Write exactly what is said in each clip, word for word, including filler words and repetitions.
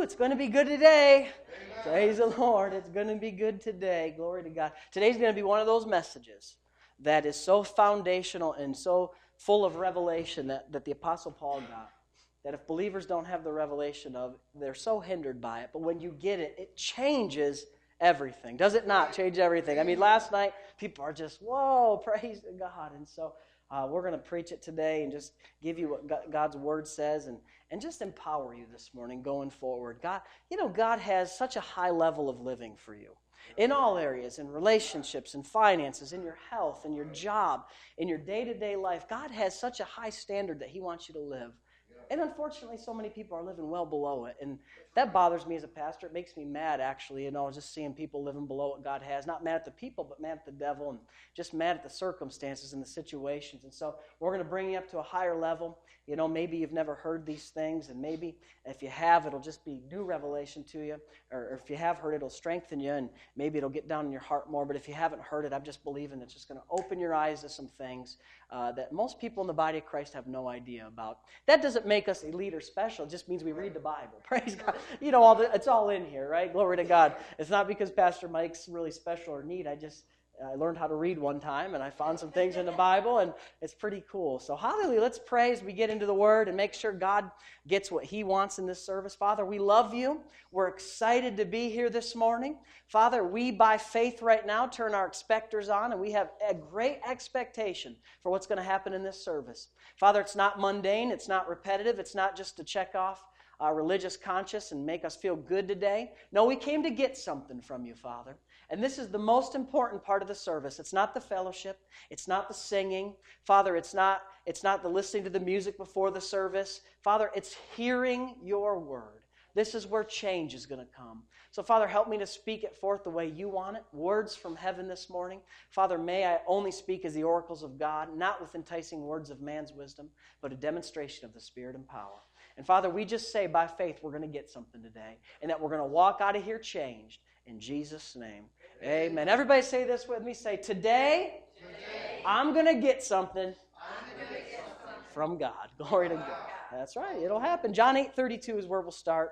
it's going to be good today. Amen. Praise the Lord. It's going to be good today. Glory to God. Today's going to be one of those messages that is so foundational and so full of revelation that, that the Apostle Paul got. That if believers don't have the revelation of, they're so hindered by it. But when you get it, it changes everything. Does it not change everything? I mean, last night, people are just, whoa, praise God. And so uh, we're going to preach it today and just give you what God's Word says and, and just empower you this morning going forward. God, you know, God has such a high level of living for you. In all areas, in relationships, in finances, in your health, in your job, in your day-to-day life, God has such a high standard that He wants you to live. And unfortunately, so many people are living well below it. And that bothers me as a pastor. It makes me mad, actually, you know, just seeing people living below what God has. Not mad at the people, but mad at the devil and just mad at the circumstances and the situations. And so we're going to bring you up to a higher level. You know, maybe you've never heard these things, and maybe if you have, it'll just be new revelation to you. Or if you have heard it, it'll strengthen you, and maybe it'll get down in your heart more. But if you haven't heard it, I'm just believing it's just going to open your eyes to some things uh, that most people in the body of Christ have no idea about. That doesn't make us elite or special. It just means we read the Bible. Praise God. You know, all the, it's all in here, right? Glory to God. It's not because Pastor Mike's really special or neat. I just I learned how to read one time, and I found some things in the Bible, and it's pretty cool. So hallelujah, let's pray as we get into the Word and make sure God gets what He wants in this service. Father, we love You. We're excited to be here this morning. Father, we by faith right now turn our expectors on, and we have a great expectation for what's going to happen in this service. Father, it's not mundane. It's not repetitive. It's not just to check off our religious conscience and make us feel good today. No, we came to get something from You, Father. And this is the most important part of the service. It's not the fellowship. It's not the singing. Father, it's not, it's not the listening to the music before the service. Father, it's hearing Your word. This is where change is going to come. So, Father, help me to speak it forth the way You want it. Words from heaven this morning. Father, may I only speak as the oracles of God, not with enticing words of man's wisdom, but a demonstration of the Spirit and power. And, Father, we just say by faith we're going to get something today, and that we're going to walk out of here changed. In Jesus' name, amen. Amen. Everybody say this with me. Say, today, today I'm going to get something, get something from God. Glory to God. God. That's right. It'll happen. John eight thirty-two is where we'll start.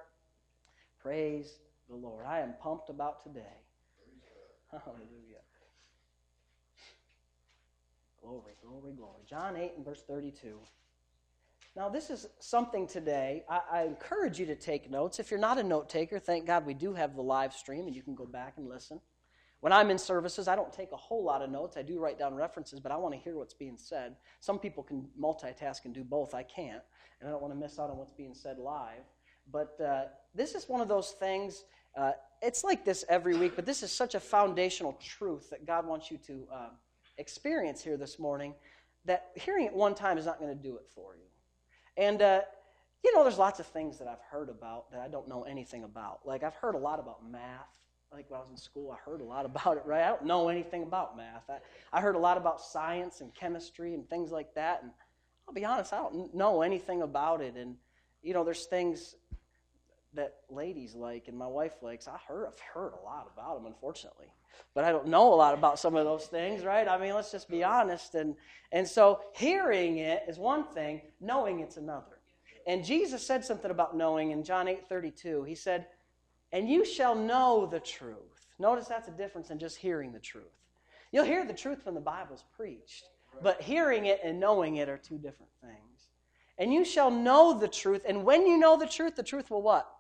Praise the Lord. I am pumped about today. Hallelujah. Glory, glory, glory. John eight and verse thirty-two. Now, this is something today. I, I encourage you to take notes. If you're not a note taker, thank God we do have the live stream, and you can go back and listen. When I'm in services, I don't take a whole lot of notes. I do write down references, but I want to hear what's being said. Some people can multitask and do both. I can't, and I don't want to miss out on what's being said live. But uh, this is one of those things. Uh, it's like this every week, but this is such a foundational truth that God wants you to uh, experience here this morning, that hearing it one time is not going to do it for you. And, uh, you know, there's lots of things that I've heard about that I don't know anything about. Like, I've heard a lot about math. Like, when I was in school, I heard a lot about it, right? I don't know anything about math. I, I heard a lot about science and chemistry and things like that. And I'll be honest, I don't know anything about it. And, you know, there's things that ladies like and my wife likes. I heard, I've heard a lot about them, unfortunately. But I don't know a lot about some of those things, right? I mean, let's just be honest. And, and so hearing it is one thing, knowing it's another. And Jesus said something about knowing in John eight thirty-two. He said, and you shall know the truth. Notice that's a difference in just hearing the truth. You'll hear the truth when the Bible's preached, but hearing it and knowing it are two different things. And you shall know the truth, and when you know the truth, the truth will what?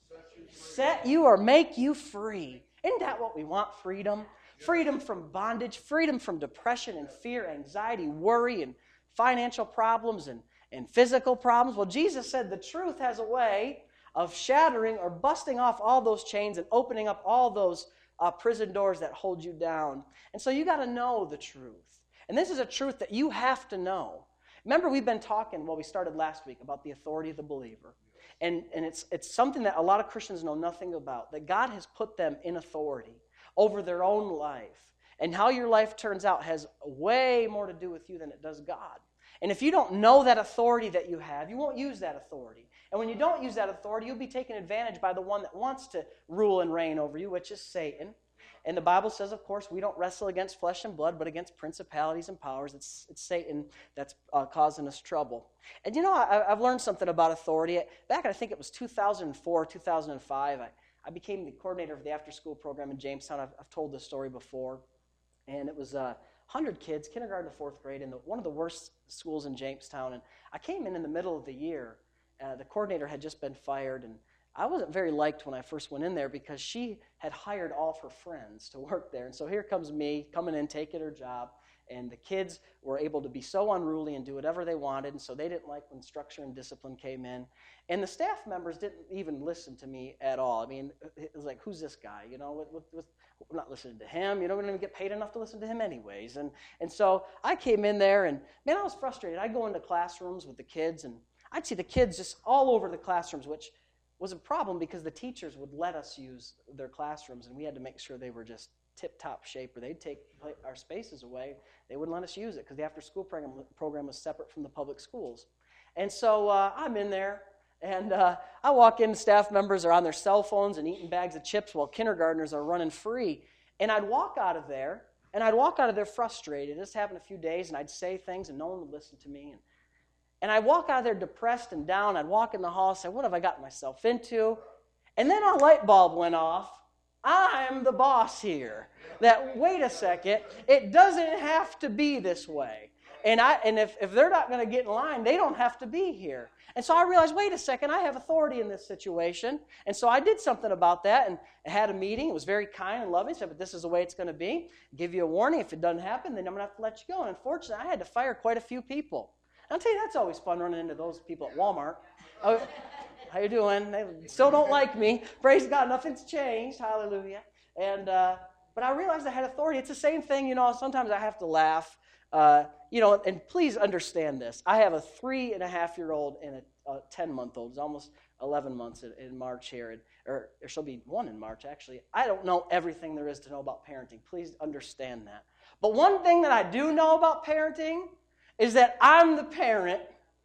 Set you or make you free. Isn't that what we want? Freedom. Freedom from bondage, freedom from depression and fear, anxiety, worry, and financial problems and, and physical problems. Well, Jesus said the truth has a way of shattering or busting off all those chains and opening up all those uh, prison doors that hold you down. And so you got to know the truth. And this is a truth that you have to know. Remember, we've been talking, well, we started last week, about the authority of the believer. And, and it's, it's something that a lot of Christians know nothing about, that God has put them in authority over their own life. And how your life turns out has way more to do with you than it does God. And if you don't know that authority that you have, you won't use that authority. And when you don't use that authority, you'll be taken advantage by the one that wants to rule and reign over you, which is Satan. And the Bible says, of course, we don't wrestle against flesh and blood, but against principalities and powers. It's, it's Satan that's uh, causing us trouble. And you know, I, I've learned something about authority. Back, I think it was two thousand four, two thousand five, I, I became the coordinator of the after-school program in Jamestown. I've, I've told this story before. And it was uh, one hundred kids, kindergarten to fourth grade, in the, one of the worst schools in Jamestown. And I came in in the middle of the year. Uh, the coordinator had just been fired, and I wasn't very liked when I first went in there because she had hired all of her friends to work there. And so here comes me coming in, taking her job, and the kids were able to be so unruly and do whatever they wanted, and so they didn't like when structure and discipline came in. And the staff members didn't even listen to me at all. I mean, it was like, who's this guy? You know, with, with, with, we're not listening to him. You know, we don't even get paid enough to listen to him anyways. And, and so I came in there, and, man, I was frustrated. I'd go into classrooms with the kids, and I'd see the kids just all over the classrooms, which was a problem because the teachers would let us use their classrooms, and we had to make sure they were just tip-top shape, or they'd take our spaces away. They wouldn't let us use it because the after-school program, program was separate from the public schools. And so uh, I'm in there, and uh, I walk in, staff members are on their cell phones and eating bags of chips while kindergartners are running free. And I'd walk out of there, and I'd walk out of there frustrated. This happened a few days, and I'd say things, and no one would listen to me. And, and I'd walk out of there depressed and down. I'd walk in the hall and say, what have I gotten myself into? And then a light bulb went off. I'm the boss here. That, wait a second, it doesn't have to be this way. And I and if, if they're not going to get in line, they don't have to be here. And so I realized, wait a second, I have authority in this situation. And so I did something about that and had a meeting. It was very kind and loving. I said, but this is the way it's going to be. Give you a warning. If it doesn't happen, then I'm going to have to let you go. And unfortunately, I had to fire quite a few people. And I'll tell you, that's always fun running into those people at Walmart. Oh, how you doing? They still don't like me. Praise God, nothing's changed. Hallelujah. And uh, but I realized I had authority. It's the same thing, you know, sometimes I have to laugh. Uh, you know, and please understand this. I have a three and a half year old and a, a ten-month-old. It's almost eleven months in, in March here. And, or, or she'll be one in March, actually. I don't know everything there is to know about parenting. Please understand that. But one thing that I do know about parenting is that I'm the parent.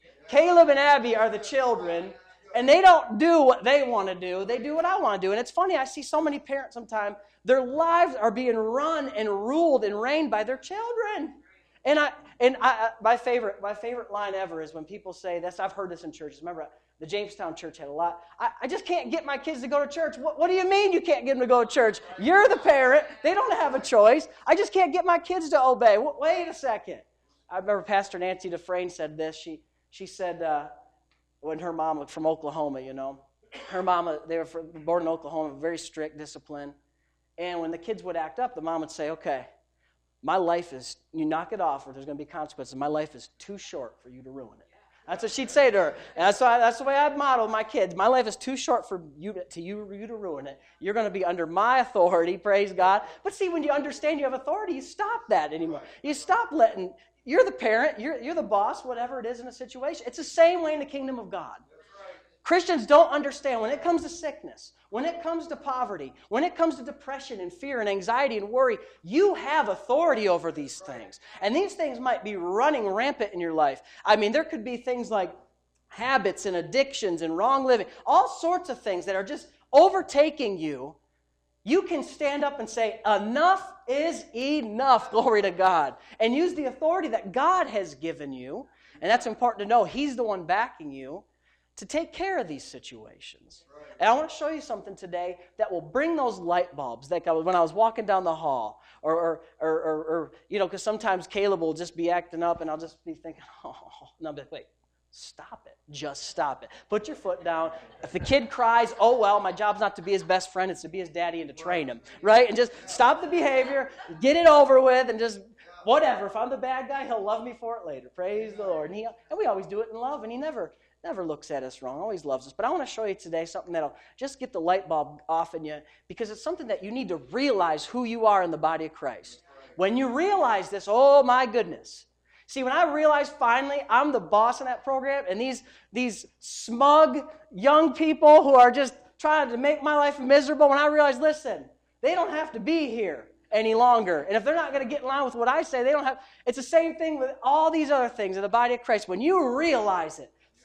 Caleb and Abby are the children. And they don't do what they want to do. They do what I want to do. And it's funny, I see so many parents sometimes, their lives are being run and ruled and reigned by their children. And I and I, my favorite my favorite line ever is when people say this. I've heard this in churches. Remember, the Jamestown church had a lot. I, I just can't get my kids to go to church. What, what do you mean you can't get them to go to church? You're the parent. They don't have a choice. I just can't get my kids to obey. W- wait a second. I remember Pastor Nancy Dufresne said this. She she said uh, when her mom was from Oklahoma, you know, her mama, they were from, born in Oklahoma, very strict discipline. And when the kids would act up, the mom would say, okay, my life is, you knock it off or there's going to be consequences. My life is too short for you to ruin it. That's what she'd say to her. And that's, why, that's the way I model my kids. My life is too short for you to, to you, you to ruin it. You're going to be under my authority, praise God. But see, when you understand you have authority, you stop that anymore. You stop letting, you're the parent, you're, you're the boss, whatever it is in a situation. It's the same way in the kingdom of God. Christians don't understand when it comes to sickness, when it comes to poverty, when it comes to depression and fear and anxiety and worry, you have authority over these things. And these things might be running rampant in your life. I mean, there could be things like habits and addictions and wrong living, all sorts of things that are just overtaking you. You can stand up and say, enough is enough, glory to God, and use the authority that God has given you. And that's important to know. He's the one backing you to take care of these situations. And I want to show you something today that will bring those light bulbs. Like I was, when I was walking down the hall, or, or, or, or, or you know, because sometimes Caleb will just be acting up, and I'll just be thinking, oh, no, but wait, stop it. Just stop it. Put your foot down. If the kid cries, oh, well, my job's not to be his best friend, it's to be his daddy and to train him, right? And just stop the behavior, get it over with, and just whatever. If I'm the bad guy, he'll love me for it later. Praise the Lord. And, he, and we always do it in love, and he never... never looks at us wrong, always loves us. But I want to show you today something that'll just get the light bulb off in you, because it's something that you need to realize who you are in the body of Christ. When you realize this, oh my goodness. See, when I realized finally I'm the boss in that program, and these, these smug young people who are just trying to make my life miserable, when I realized, listen, they don't have to be here any longer. And if they're not going to get in line with what I say, they don't have. It's the same thing with all these other things in the body of Christ. When you realize it,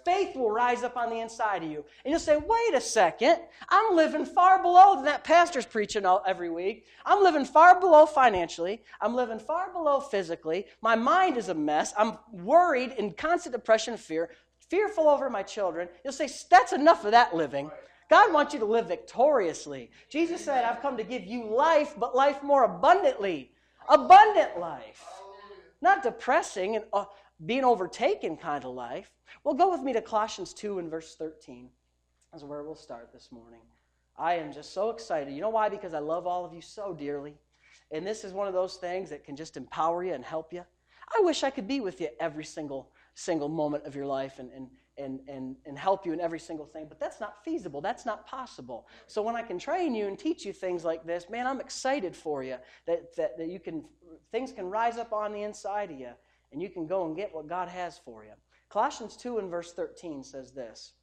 faith will rise up on the inside of you. And you'll say, wait a second, I'm living far below than that pastor's preaching all, every week. I'm living far below financially. I'm living far below physically. My mind is a mess. I'm worried in constant depression and fear, fearful over my children. You'll say, that's enough of that living. God wants you to live victoriously. Jesus said, I've come to give you life, but life more abundantly. Abundant life. Not depressing and uh, being overtaken kind of life. Well, go with me to Colossians two and verse thirteen. That's where we'll start this morning. I am just so excited. You know why? Because I love all of you so dearly. And this is one of those things that can just empower you and help you. I wish I could be with you every single single moment of your life and, and, and, and, and help you in every single thing. But that's not feasible. That's not possible. So when I can train you and teach you things like this, man, I'm excited for you that, that, that you can, things can rise up on the inside of you and you can go and get what God has for you. Colossians two and verse thirteen says this,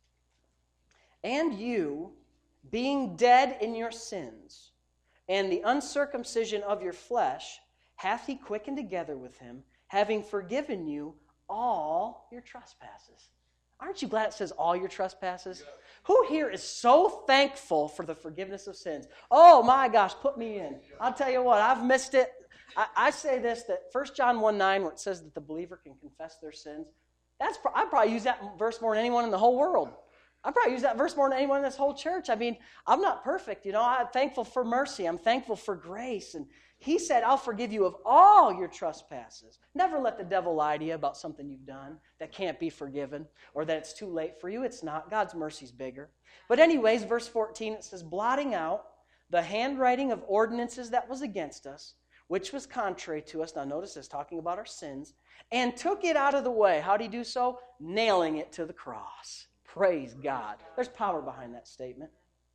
and you, being dead in your sins and the uncircumcision of your flesh, hath he quickened together with him, having forgiven you all your trespasses. Aren't you glad it says all your trespasses? Yeah. Who here is so thankful for the forgiveness of sins? Oh my gosh, put me in. I'll tell you what, I've missed it. I, I say this, that First John one nine, where it says that the believer can confess their sins, that's I probably use that verse more than anyone in the whole world. I probably use that verse more than anyone in this whole church. I mean, I'm not perfect, you know. I'm thankful for mercy. I'm thankful for grace. And he said, I'll forgive you of all your trespasses. Never let the devil lie to you about something you've done that can't be forgiven or that it's too late for you. It's not. God's mercy's bigger. But anyways, verse fourteen, it says, blotting out the handwriting of ordinances that was against us, which was contrary to us. Now notice this, talking about our sins, and took it out of the way. How did he do so? Nailing it to the cross. Praise God. There's power behind that statement.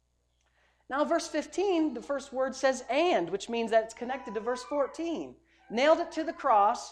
Now, verse fifteen, the first word says and, which means that it's connected to verse fourteen. Nailed it to the cross,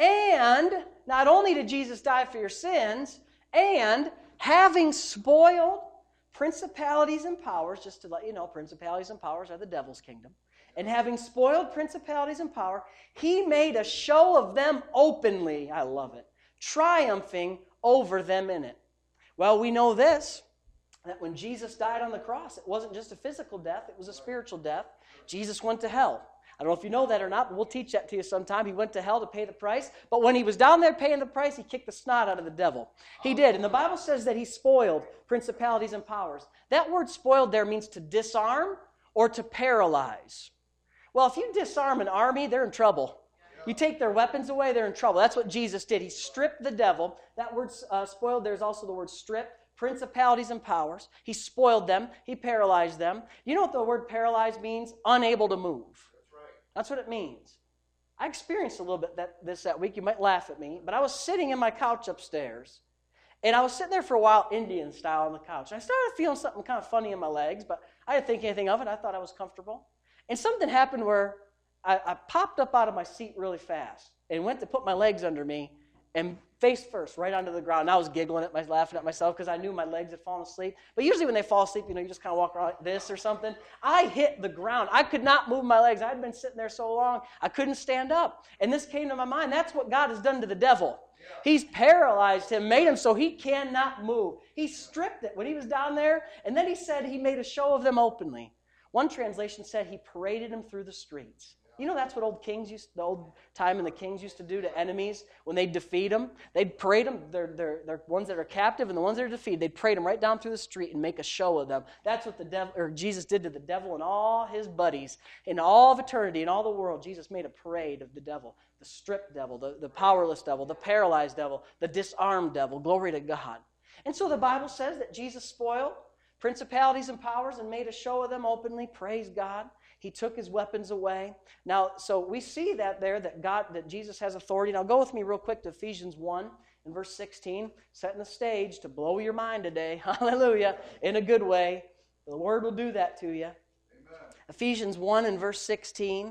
and not only did Jesus die for your sins, and having spoiled principalities and powers, just to let you know, principalities and powers are the devil's kingdom, and having spoiled principalities and power, he made a show of them openly, I love it, triumphing over them in it. Well, we know this, that when Jesus died on the cross, it wasn't just a physical death, it was a spiritual death. Jesus went to hell. I don't know if you know that or not, but we'll teach that to you sometime. He went to hell to pay the price, but when he was down there paying the price, he kicked the snot out of the devil. He did, and the Bible says that he spoiled principalities and powers. That word spoiled there means to disarm or to paralyze. Well, if you disarm an army, they're in trouble. You take their weapons away, they're in trouble. That's what Jesus did. He stripped the devil. That word uh, spoiled, there's also the word stripped. Principalities and powers. He spoiled them. He paralyzed them. You know what the word paralyzed means? Unable to move. That's right. That's what it means. I experienced a little bit that this that week. You might laugh at me, but I was sitting in my couch upstairs, and I was sitting there for a while, Indian style on the couch. And I started feeling something kind of funny in my legs, but I didn't think anything of it. I thought I was comfortable. And something happened where I, I popped up out of my seat really fast and went to put my legs under me and face first, right onto the ground. And I was giggling at my, laughing at myself because I knew my legs had fallen asleep. But usually when they fall asleep, you know, you just kind of walk around like this or something. I hit the ground. I could not move my legs. I had been sitting there so long, I couldn't stand up. And this came to my mind. That's what God has done to the devil. Yeah. He's paralyzed him, made him so he cannot move. He stripped it when he was down there, and then he said he made a show of them openly. One translation said he paraded them through the streets. You know that's what old kings used, the old time and the kings used to do to enemies when they'd defeat them. They'd parade them, they're, they're, they're ones that are captive and the ones that are defeated. They'd parade them right down through the street and make a show of them. That's what the devil, or Jesus did to the devil and all his buddies in all of eternity, in all the world. Jesus made a parade of the devil, the stripped devil, the, the powerless devil, the paralyzed devil, the disarmed devil. Glory to God. And so the Bible says that Jesus spoiled principalities and powers and made a show of them openly. Praise God. He took his weapons away. Now, so we see that there, that God, that Jesus has authority. Now, go with me real quick to Ephesians one and verse sixteen, setting the stage to blow your mind today. Hallelujah. In a good way. The Word will do that to you. Amen. Ephesians one and verse sixteen.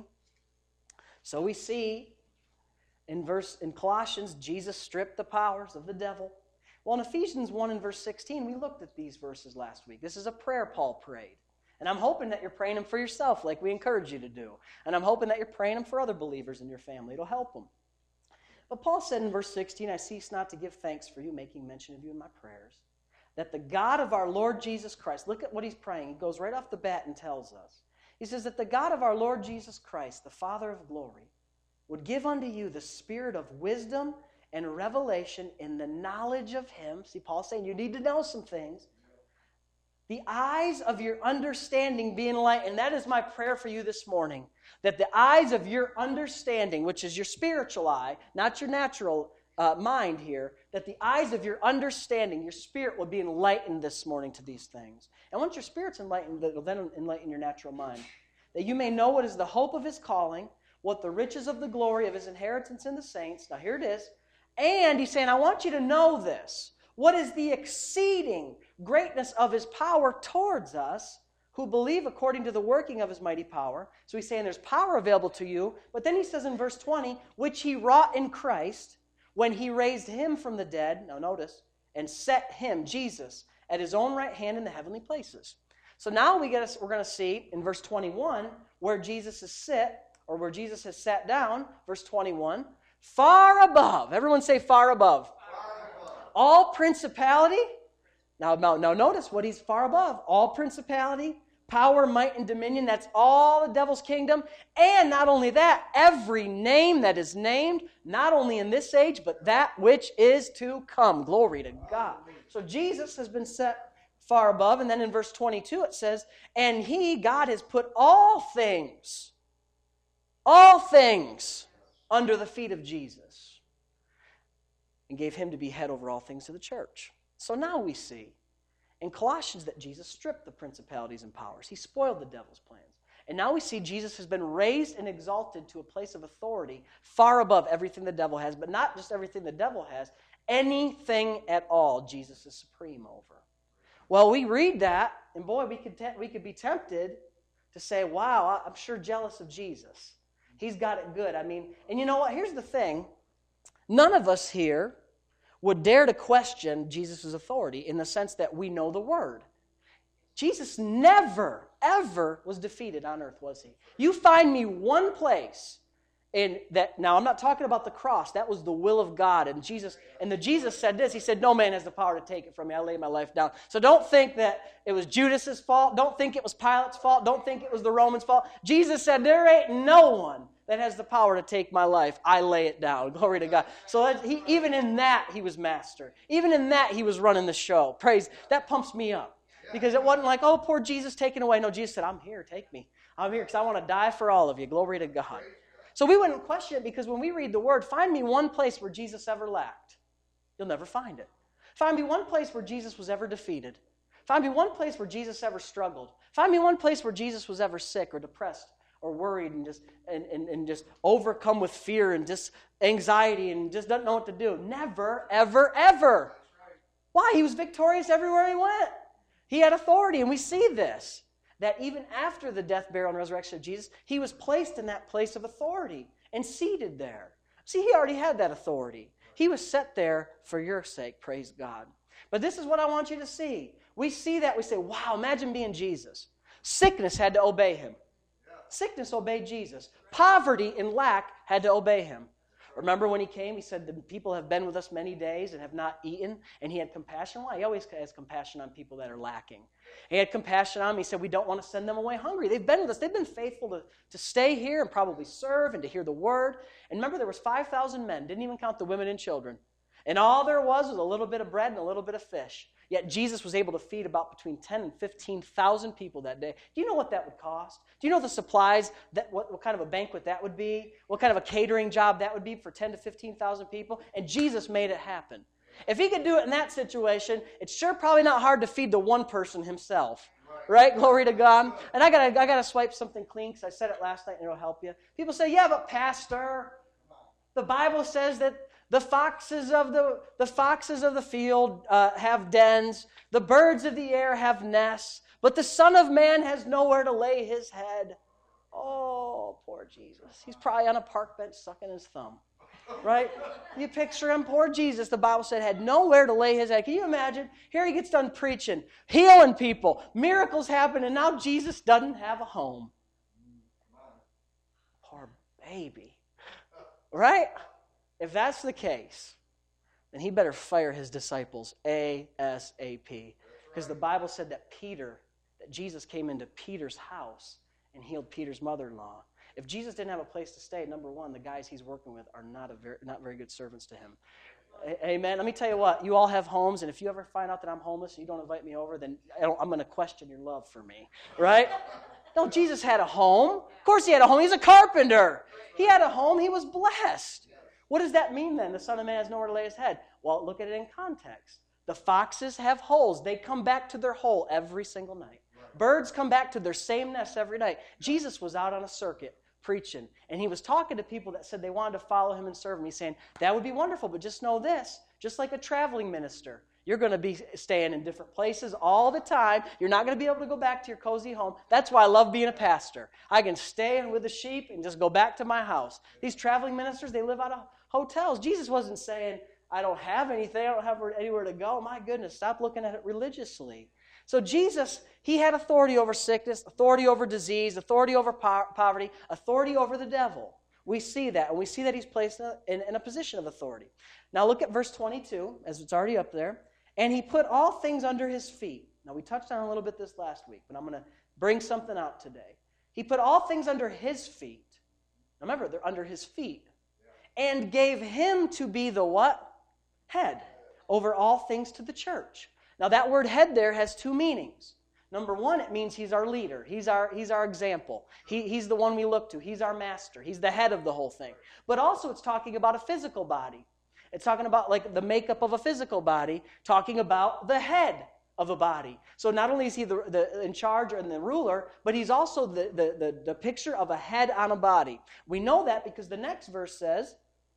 So we see in verse in Colossians, Jesus stripped the powers of the devil. Well, in Ephesians one and verse sixteen, we looked at these verses last week. This is a prayer Paul prayed. And I'm hoping that you're praying them for yourself like we encourage you to do. And I'm hoping that you're praying them for other believers in your family. It'll help them. But Paul said in verse sixteen, I cease not to give thanks for you, making mention of you in my prayers, that the God of our Lord Jesus Christ, look at what he's praying. He goes right off the bat and tells us. He says that the God of our Lord Jesus Christ, the Father of glory, would give unto you the spirit of wisdom and revelation in the knowledge of him. See, Paul's saying you need to know some things. The eyes of your understanding be enlightened. That is my prayer for you this morning. That the eyes of your understanding, which is your spiritual eye, not your natural uh, mind here, that the eyes of your understanding, your spirit will be enlightened this morning to these things. And once your spirit's enlightened, that will then enlighten your natural mind. That you may know what is the hope of his calling, what the riches of the glory of his inheritance in the saints. Now here it is. And he's saying, I want you to know this. What is the exceeding greatness of his power towards us who believe according to the working of his mighty power. So he's saying there's power available to you. But then he says in verse twenty, which he wrought in Christ when he raised him from the dead, now notice, and set him, Jesus, at his own right hand in the heavenly places. So now we get, we're going to see in verse twenty-one where Jesus is sit, or where Jesus has sat down, verse twenty-one, far above, everyone say far above, far above. All principality. Now, now, now notice what he's far above. All principality, power, might, and dominion, that's all the devil's kingdom. And not only that, every name that is named, not only in this age, but that which is to come. Glory to God. So Jesus has been set far above. And then in verse twenty-two it says, and he, God, has put all things, all things under the feet of Jesus and gave him to be head over all things to the church. So now we see in Colossians that Jesus stripped the principalities and powers. He spoiled the devil's plans. And now we see Jesus has been raised and exalted to a place of authority far above everything the devil has, but not just everything the devil has, anything at all Jesus is supreme over. Well, we read that, and boy, we could, te- we could be tempted to say, wow, I'm sure jealous of Jesus. He's got it good. I mean, and you know what? Here's the thing. None of us here would dare to question Jesus' authority in the sense that we know the Word. Jesus never, ever was defeated on earth, was he? You find me one place in that, now I'm not talking about the cross, that was the will of God, and Jesus, and the Jesus said this, he said, no man has the power to take it from me, I lay my life down. So don't think that it was Judas's fault, don't think it was Pilate's fault, don't think it was the Romans' fault. Jesus said, there ain't no one that has the power to take my life. I lay it down. Glory to God. So that he, even in that, he was master. Even in that, he was running the show. Praise. That pumps me up. Because it wasn't like, oh, poor Jesus taken away. No, Jesus said, I'm here. Take me. I'm here because I want to die for all of you. Glory to God. So we wouldn't question it because when we read the Word, find me one place where Jesus ever lacked. You'll never find it. Find me one place where Jesus was ever defeated. Find me one place where Jesus ever struggled. Find me one place where Jesus was ever sick or depressed or worried and just and, and, and just overcome with fear and just anxiety and just doesn't know what to do. Never, ever, ever. Why? He was victorious everywhere he went. He had authority, and we see this, that even after the death, burial, and resurrection of Jesus, he was placed in that place of authority and seated there. See, he already had that authority. He was set there for your sake, praise God. But this is what I want you to see. We see that, we say, wow, imagine being Jesus. Sickness had to obey him. Sickness obeyed Jesus. Poverty and lack had to obey him. Remember when he came, he said, the people have been with us many days and have not eaten, and he had compassion. Why? He always has compassion on people that are lacking. He had compassion on them. He said, we don't want to send them away hungry. They've been with us. They've been faithful to, to stay here and probably serve and to hear the word. And remember, there was five thousand men, didn't even count the women and children. And all there was was a little bit of bread and a little bit of fish. Yet Jesus was able to feed about between ten and fifteen thousand people that day. Do you know what that would cost? Do you know the supplies, that what, what kind of a banquet that would be? What kind of a catering job that would be for ten to fifteen thousand people? And Jesus made it happen. If he could do it in that situation, it's sure probably not hard to feed the one person himself. Right? Glory to God. And I gotta, I gotta swipe something clean because I said it last night and it'll help you. People say, yeah, but Pastor, the Bible says that The foxes of the, the foxes of the field uh, have dens. The birds of the air have nests. But the Son of Man has nowhere to lay his head. Oh, poor Jesus. He's probably on a park bench sucking his thumb. Right? You picture him, poor Jesus, the Bible said, had nowhere to lay his head. Can you imagine? Here he gets done preaching, healing people, miracles happen, and now Jesus doesn't have a home. Poor baby. Right? if that's the case, then he better fire his disciples ASAP. Because the Bible said that Peter, that Jesus came into Peter's house and healed Peter's mother-in-law. If Jesus didn't have a place to stay, number one, the guys he's working with are not, a very, not very good servants to him. Amen. Let me tell you what, you all have homes, and if you ever find out that I'm homeless and you don't invite me over, then I don't, I'm going to question your love for me, right? No, Jesus had a home. Of course he had a home. He's a carpenter. He had a home. He was blessed. What does that mean then? The Son of Man has nowhere to lay his head. Well, look at it in context. The foxes have holes. They come back to their hole every single night. Birds come back to their same nest every night. Jesus was out on a circuit preaching, and he was talking to people that said they wanted to follow him and serve him. He's saying, that would be wonderful, but just know this, just like a traveling minister, you're going to be staying in different places all the time. You're not going to be able to go back to your cozy home. That's why I love being a pastor. I can stay with the sheep and just go back to my house. These traveling ministers, they live out of hotels. Jesus wasn't saying, I don't have anything, I don't have anywhere to go. My goodness, stop looking at it religiously. So Jesus, he had authority over sickness, authority over disease, authority over po- poverty, authority over the devil. We see that, and we see that he's placed in a, in, in a position of authority. Now look at verse twenty-two, as it's already up there. And he put all things under his feet. Now we touched on a little bit this last week, but I'm going to bring something out today. He put all things under his feet. Now remember, they're under his feet. And gave him to be the what? Head. Over all things to the church. Now that word head there has two meanings. Number one, it means he's our leader. He's our, he's our example. He, he's the one we look to. He's our master. He's the head of the whole thing. But also it's talking about a physical body. It's talking about like the makeup of a physical body, talking about the head of a body. So not only is he the, the in charge and the ruler, but he's also the, the, the, the picture of a head on a body. We know that because the next verse says,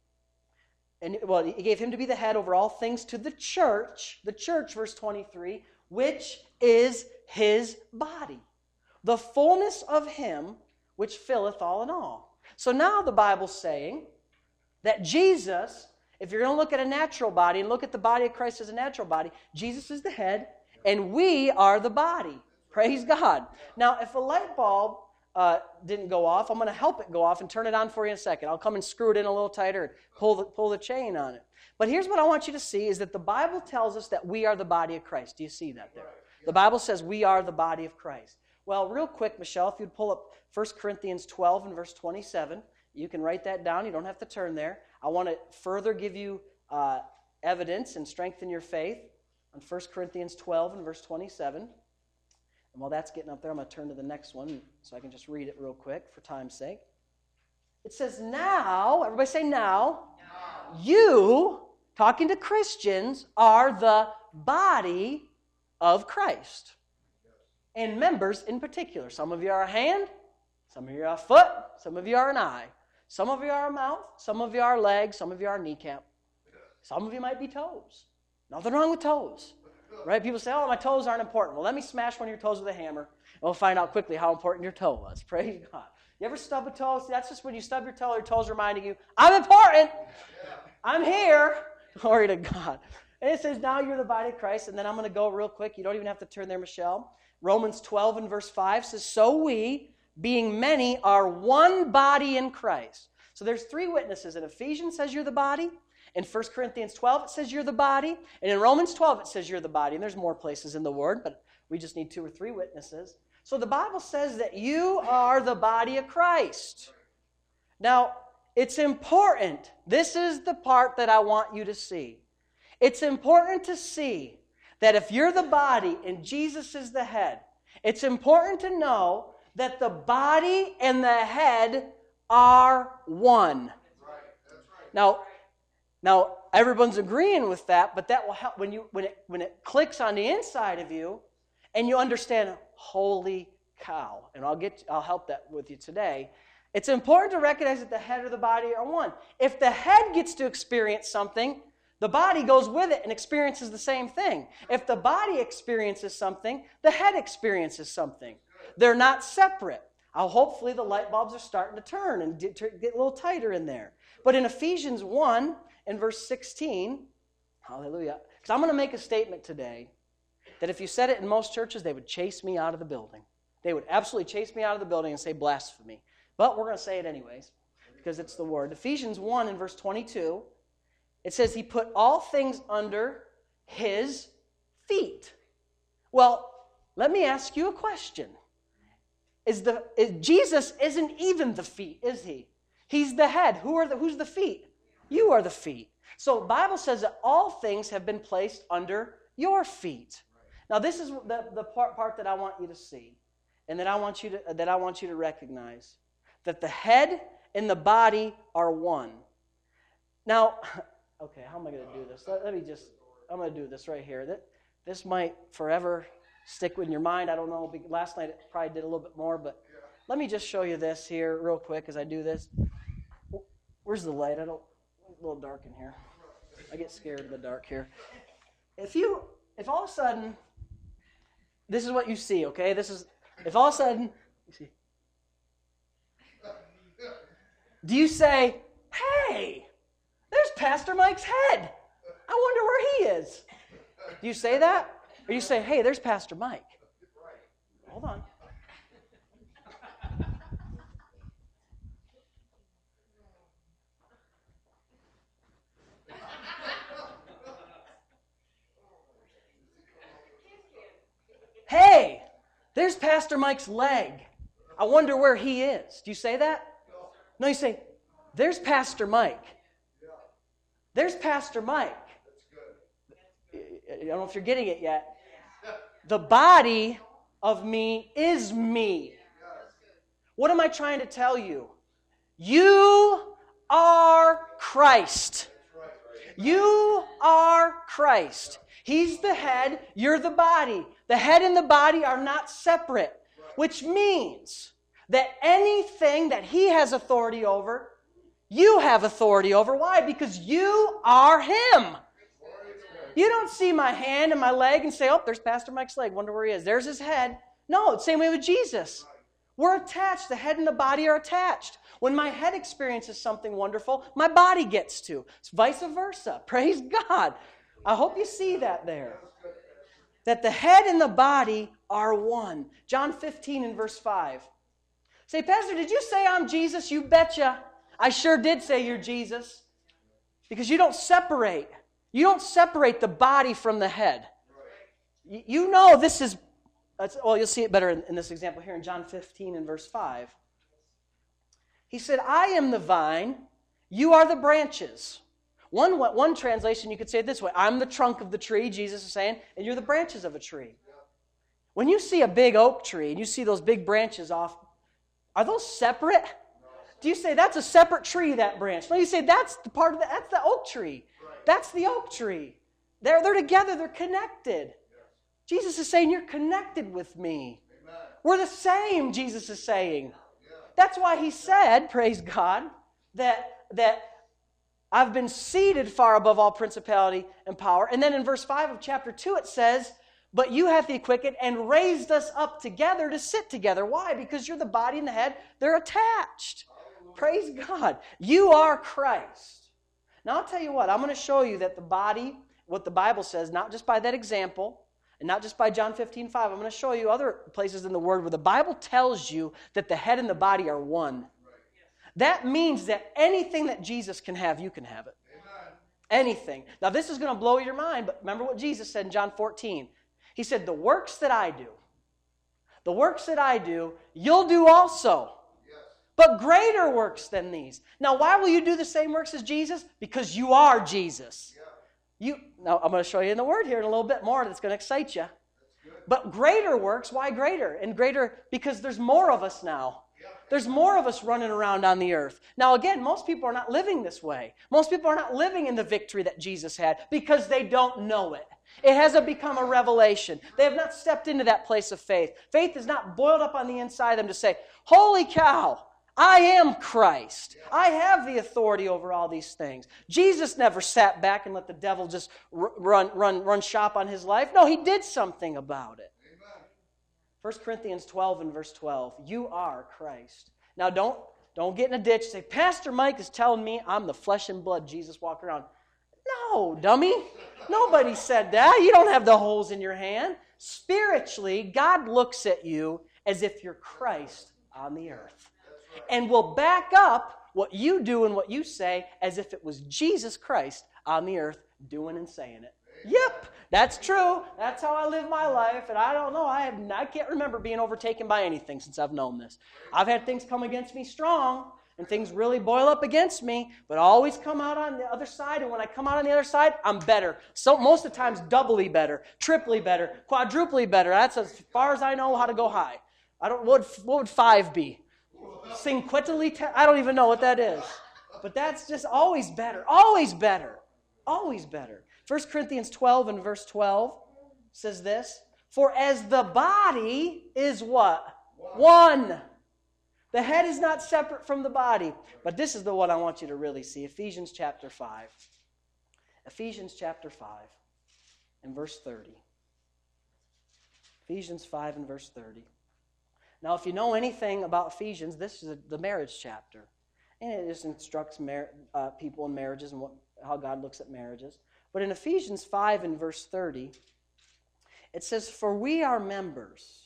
and well, he gave him to be the head over all things to the church, the church, verse twenty-three, which is his body, the fullness of him which filleth all in all. So now the Bible's saying that Jesus, if you're going to look at a natural body and look at the body of Christ as a natural body, Jesus is the head and we are the body. Praise God. Now, if a light bulb uh, didn't go off, I'm going to help it go off and turn it on for you in a second. I'll come and screw it in a little tighter and pull the, pull the chain on it. But here's what I want you to see is that the Bible tells us that we are the body of Christ. Do you see that there? The Bible says we are the body of Christ. Well, real quick, Michelle, if you'd pull up First Corinthians twelve and verse twenty-seven, you can write that down. You don't have to turn there. I want to further give you uh, evidence and strengthen your faith on First Corinthians twelve and verse twenty-seven. And while that's getting up there, I'm going to turn to the next one so I can just read it real quick for time's sake. It says, now, everybody say now, now. You, talking to Christians, are the body of Christ. And members in particular. Some of you are a hand, some of you are a foot, some of you are an eye. Some of you are a mouth, some of you are a leg, some of you are a kneecap. Some of you might be toes. Nothing wrong with toes. Right? People say, oh, my toes aren't important. Well, let me smash one of your toes with a hammer, and we'll find out quickly how important your toe was. Praise God. You ever stub a toe? See, that's just when you stub your toe, your toe's reminding you, I'm important. I'm here. Glory to God. And it says, now you're the body of Christ. And then I'm going to go real quick. You don't even have to turn there, Michelle. Romans twelve and verse five says, so we, being many, are one body in Christ. So there's three witnesses. In Ephesians says you're the body. In First Corinthians twelve, it says you're the body. And in Romans twelve, it says you're the body. And there's more places in the Word, but we just need two or three witnesses. So the Bible says that you are the body of Christ. Now, it's important. This is the part that I want you to see. It's important to see that if you're the body and Jesus is the head, it's important to know that the body and the head are one. That's right. That's right. Now, now everyone's agreeing with that, but that will help when you when it when it clicks on the inside of you, and you understand. Holy cow! And I'll get I'll help that with you today. It's important to recognize that the head or the body are one. If the head gets to experience something, the body goes with it and experiences the same thing. If the body experiences something, the head experiences something. They're not separate. I'll, hopefully the light bulbs are starting to turn and get a little tighter in there. But in Ephesians one and verse sixteen, hallelujah, because I'm going to make a statement today that if you said it in most churches, they would chase me out of the building. They would absolutely chase me out of the building and say blasphemy. But we're going to say it anyways. because it's the Word. Ephesians one in verse twenty-two, it says he put all things under his feet. Well, let me ask you a question. Is the is, Jesus isn't even the feet, is he? He's the head. Who are the, who's the feet? You are the feet. So the Bible says that all things have been placed under your feet. Now this is the, the part, part that I want you to see, and that I want you to that I want you to recognize. That the head and the body are one. Now, okay, how am I going to do this? Let, let me just, I'm going to do this right here. That This might forever stick in your mind. I don't know. Last night it probably did a little bit more, but let me just show you this here real quick as I do this. Where's the light? I don't, it's a little dark in here. I get scared of the dark here. If you, if all of a sudden, this is what you see, okay? This is, if all of a sudden, you see, do you say, hey, there's Pastor Mike's head. I wonder where he is. Do you say that? Or you say, hey, there's Pastor Mike. Hold on. Hey, there's Pastor Mike's leg. I wonder where he is. Do you say that? No, you say, there's Pastor Mike. There's Pastor Mike. I don't know if you're getting it yet. The body of me is me. What am I trying to tell you? You are Christ. You are Christ. He's the head, you're the body. The head and the body are not separate, which means that anything that He has authority over, you have authority over. Why? Because you are Him. You don't see my hand and my leg and say, oh, there's Pastor Mike's leg. Wonder where he is. There's his head. No, it's the same way with Jesus. We're attached. The head and the body are attached. When my head experiences something wonderful, my body gets to. It's vice versa. Praise God. I hope you see that there. That the head and the body are one. John fifteen and verse five. Say, Pastor, did you say I'm Jesus? You betcha. I sure did say you're Jesus. Because you don't separate. You don't separate the body from the head. You know this is, well, you'll see it better in, in this example here in John fifteen and verse five. He said, I am the vine, you are the branches. One, one translation, you could say it this way, I'm the trunk of the tree, Jesus is saying, and you're the branches of a tree. When you see a big oak tree and you see those big branches off, are those separate? Do you say that's a separate tree, that branch? No, you say that's the part of the, that's the oak tree. That's the oak tree. They're, they're together. They're connected. Jesus is saying, you're connected with me. Amen. We're the same, Jesus is saying. Yeah. That's why He said, praise God, that, that I've been seated far above all principality and power. And then in verse five of chapter two it says, but you have He quickened and raised us up together to sit together. Why? Because you're the body and the head. They're attached. Hallelujah. Praise God. You are Christ. Now, I'll tell you what, I'm going to show you that the body, what the Bible says, not just by that example, and not just by John fifteen five, I'm going to show you other places in the Word where the Bible tells you that the head and the body are one. Right. That means that anything that Jesus can have, you can have it. Amen. Anything. Now, this is going to blow your mind, but remember what Jesus said in John fourteen. He said, the works that I do, the works that I do, you'll do also. But greater works than these. Now, why will you do the same works as Jesus? Because you are Jesus. You. Now, I'm going to show you in the Word here in a little bit more that's going to excite you. But greater works, why greater? And greater because there's more of us now. There's more of us running around on the earth. Now, again, most people are not living this way. Most people are not living in the victory that Jesus had because they don't know it. It hasn't become a revelation. They have not stepped into that place of faith. Faith is not boiled up on the inside of them to say, holy cow, I am Christ. I have the authority over all these things. Jesus never sat back and let the devil just run, run, run shop on His life. No, He did something about it. Amen. First Corinthians twelve and verse twelve. You are Christ. Now don't, don't get in a ditch and say, Pastor Mike is telling me I'm the flesh and blood Jesus walking around. No, dummy. Nobody said that. You don't have the holes in your hand. Spiritually, God looks at you as if you're Christ on the earth. And will back up what you do and what you say as if it was Jesus Christ on the earth doing and saying it. Yep, that's true. That's how I live my life. And I don't know, I have, I can't remember being overtaken by anything since I've known this. I've had things come against me strong, and things really boil up against me, but I always come out on the other side, and when I come out on the other side, I'm better. So most of the times, doubly better, triply better, quadruply better. That's as far as I know how to go high. I don't. What, what would five be? Cinquetally? Te- I don't even know what that is. But that's just always better, always better, always better. First Corinthians twelve and verse twelve says this, for as the body is what? One. One. The head is not separate from the body. But this is the one I want you to really see. Ephesians chapter five. Ephesians chapter five and verse thirty. Ephesians five and verse thirty. Now, if you know anything about Ephesians, this is the marriage chapter. And it just instructs mar- uh, people in marriages and what, how God looks at marriages. But in Ephesians five and verse thirty, it says, for we are members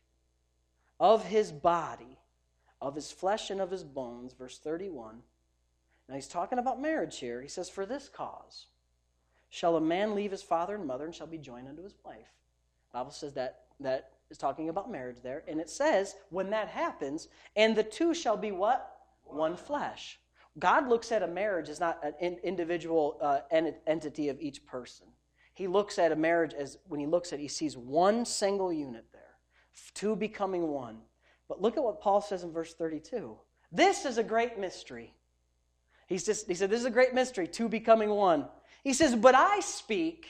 of his body, of his flesh and of his bones, verse thirty-one. Now he's talking about marriage here. He says, for this cause shall a man leave his father and mother and shall be joined unto his wife. The Bible says that that is talking about marriage there. And it says, when that happens, and the two shall be what? One flesh. God looks at a marriage as not an individual uh, entity of each person. He looks at a marriage as, when he looks at it, he sees one single unit there, two becoming one. But look at what Paul says in verse thirty-two. This is a great mystery. He's just, he said, this is a great mystery, two becoming one. He says, but I speak.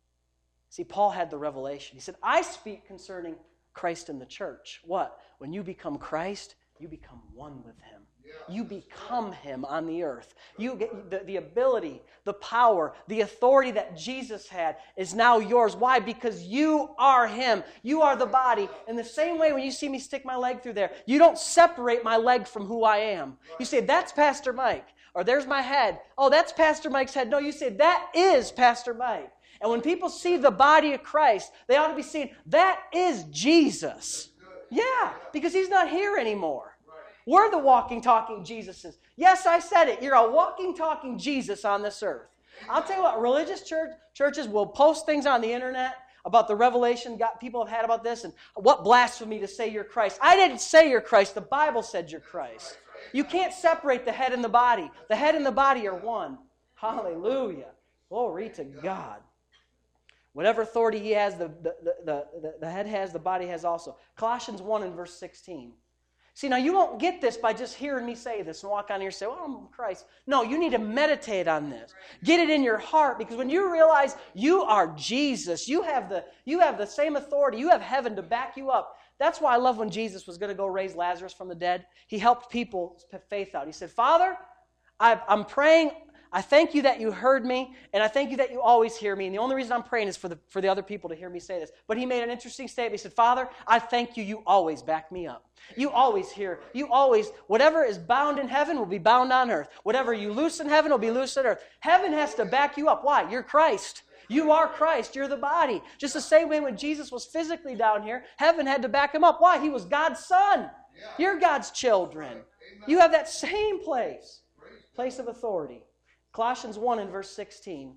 See, Paul had the revelation. He said, I speak concerning Christ and the church. What? When you become Christ, you become one with him. You become him on the earth. You get the, the ability, the power, the authority that Jesus had is now yours. Why? Because you are him. You are the body. In the same way, when you see me stick my leg through there, you don't separate my leg from who I am. You say, that's Pastor Mike. Or there's my head. Oh, that's Pastor Mike's head. No, you say, that is Pastor Mike. And when people see the body of Christ, they ought to be seeing, that is Jesus. Yeah, because he's not here anymore. We're the walking, talking Jesuses. Yes, I said it. You're a walking, talking Jesus on this earth. I'll tell you what, religious church, churches will post things on the internet about the revelation God, people have had about this, and what blasphemy to say you're Christ. I didn't say you're Christ. The Bible said you're Christ. You can't separate the head and the body. The head and the body are one. Hallelujah. Glory to God. Whatever authority he has, the, the, the, the, the head has, the body has also. Colossians one and verse sixteen. See, now you won't get this by just hearing me say this and walk on here and say, well, I'm Christ. No, you need to meditate on this. Get it in your heart, because when you realize you are Jesus, you have the, you have the same authority, you have heaven to back you up. That's why I love when Jesus was going to go raise Lazarus from the dead. He helped people's faith out. He said, Father, I, I'm praying. I thank you that you heard me, and I thank you that you always hear me. And the only reason I'm praying is for the, for the other people to hear me say this. But he made an interesting statement. He said, Father, I thank you, you always back me up. You always hear. You always, whatever is bound in heaven will be bound on earth. Whatever you loose in heaven will be loose on earth. Heaven has to back you up. Why? You're Christ. You are Christ. You're the body. Just the same way when Jesus was physically down here, heaven had to back him up. Why? He was God's son. You're God's children. You have that same place, place of authority. Colossians one and verse sixteen.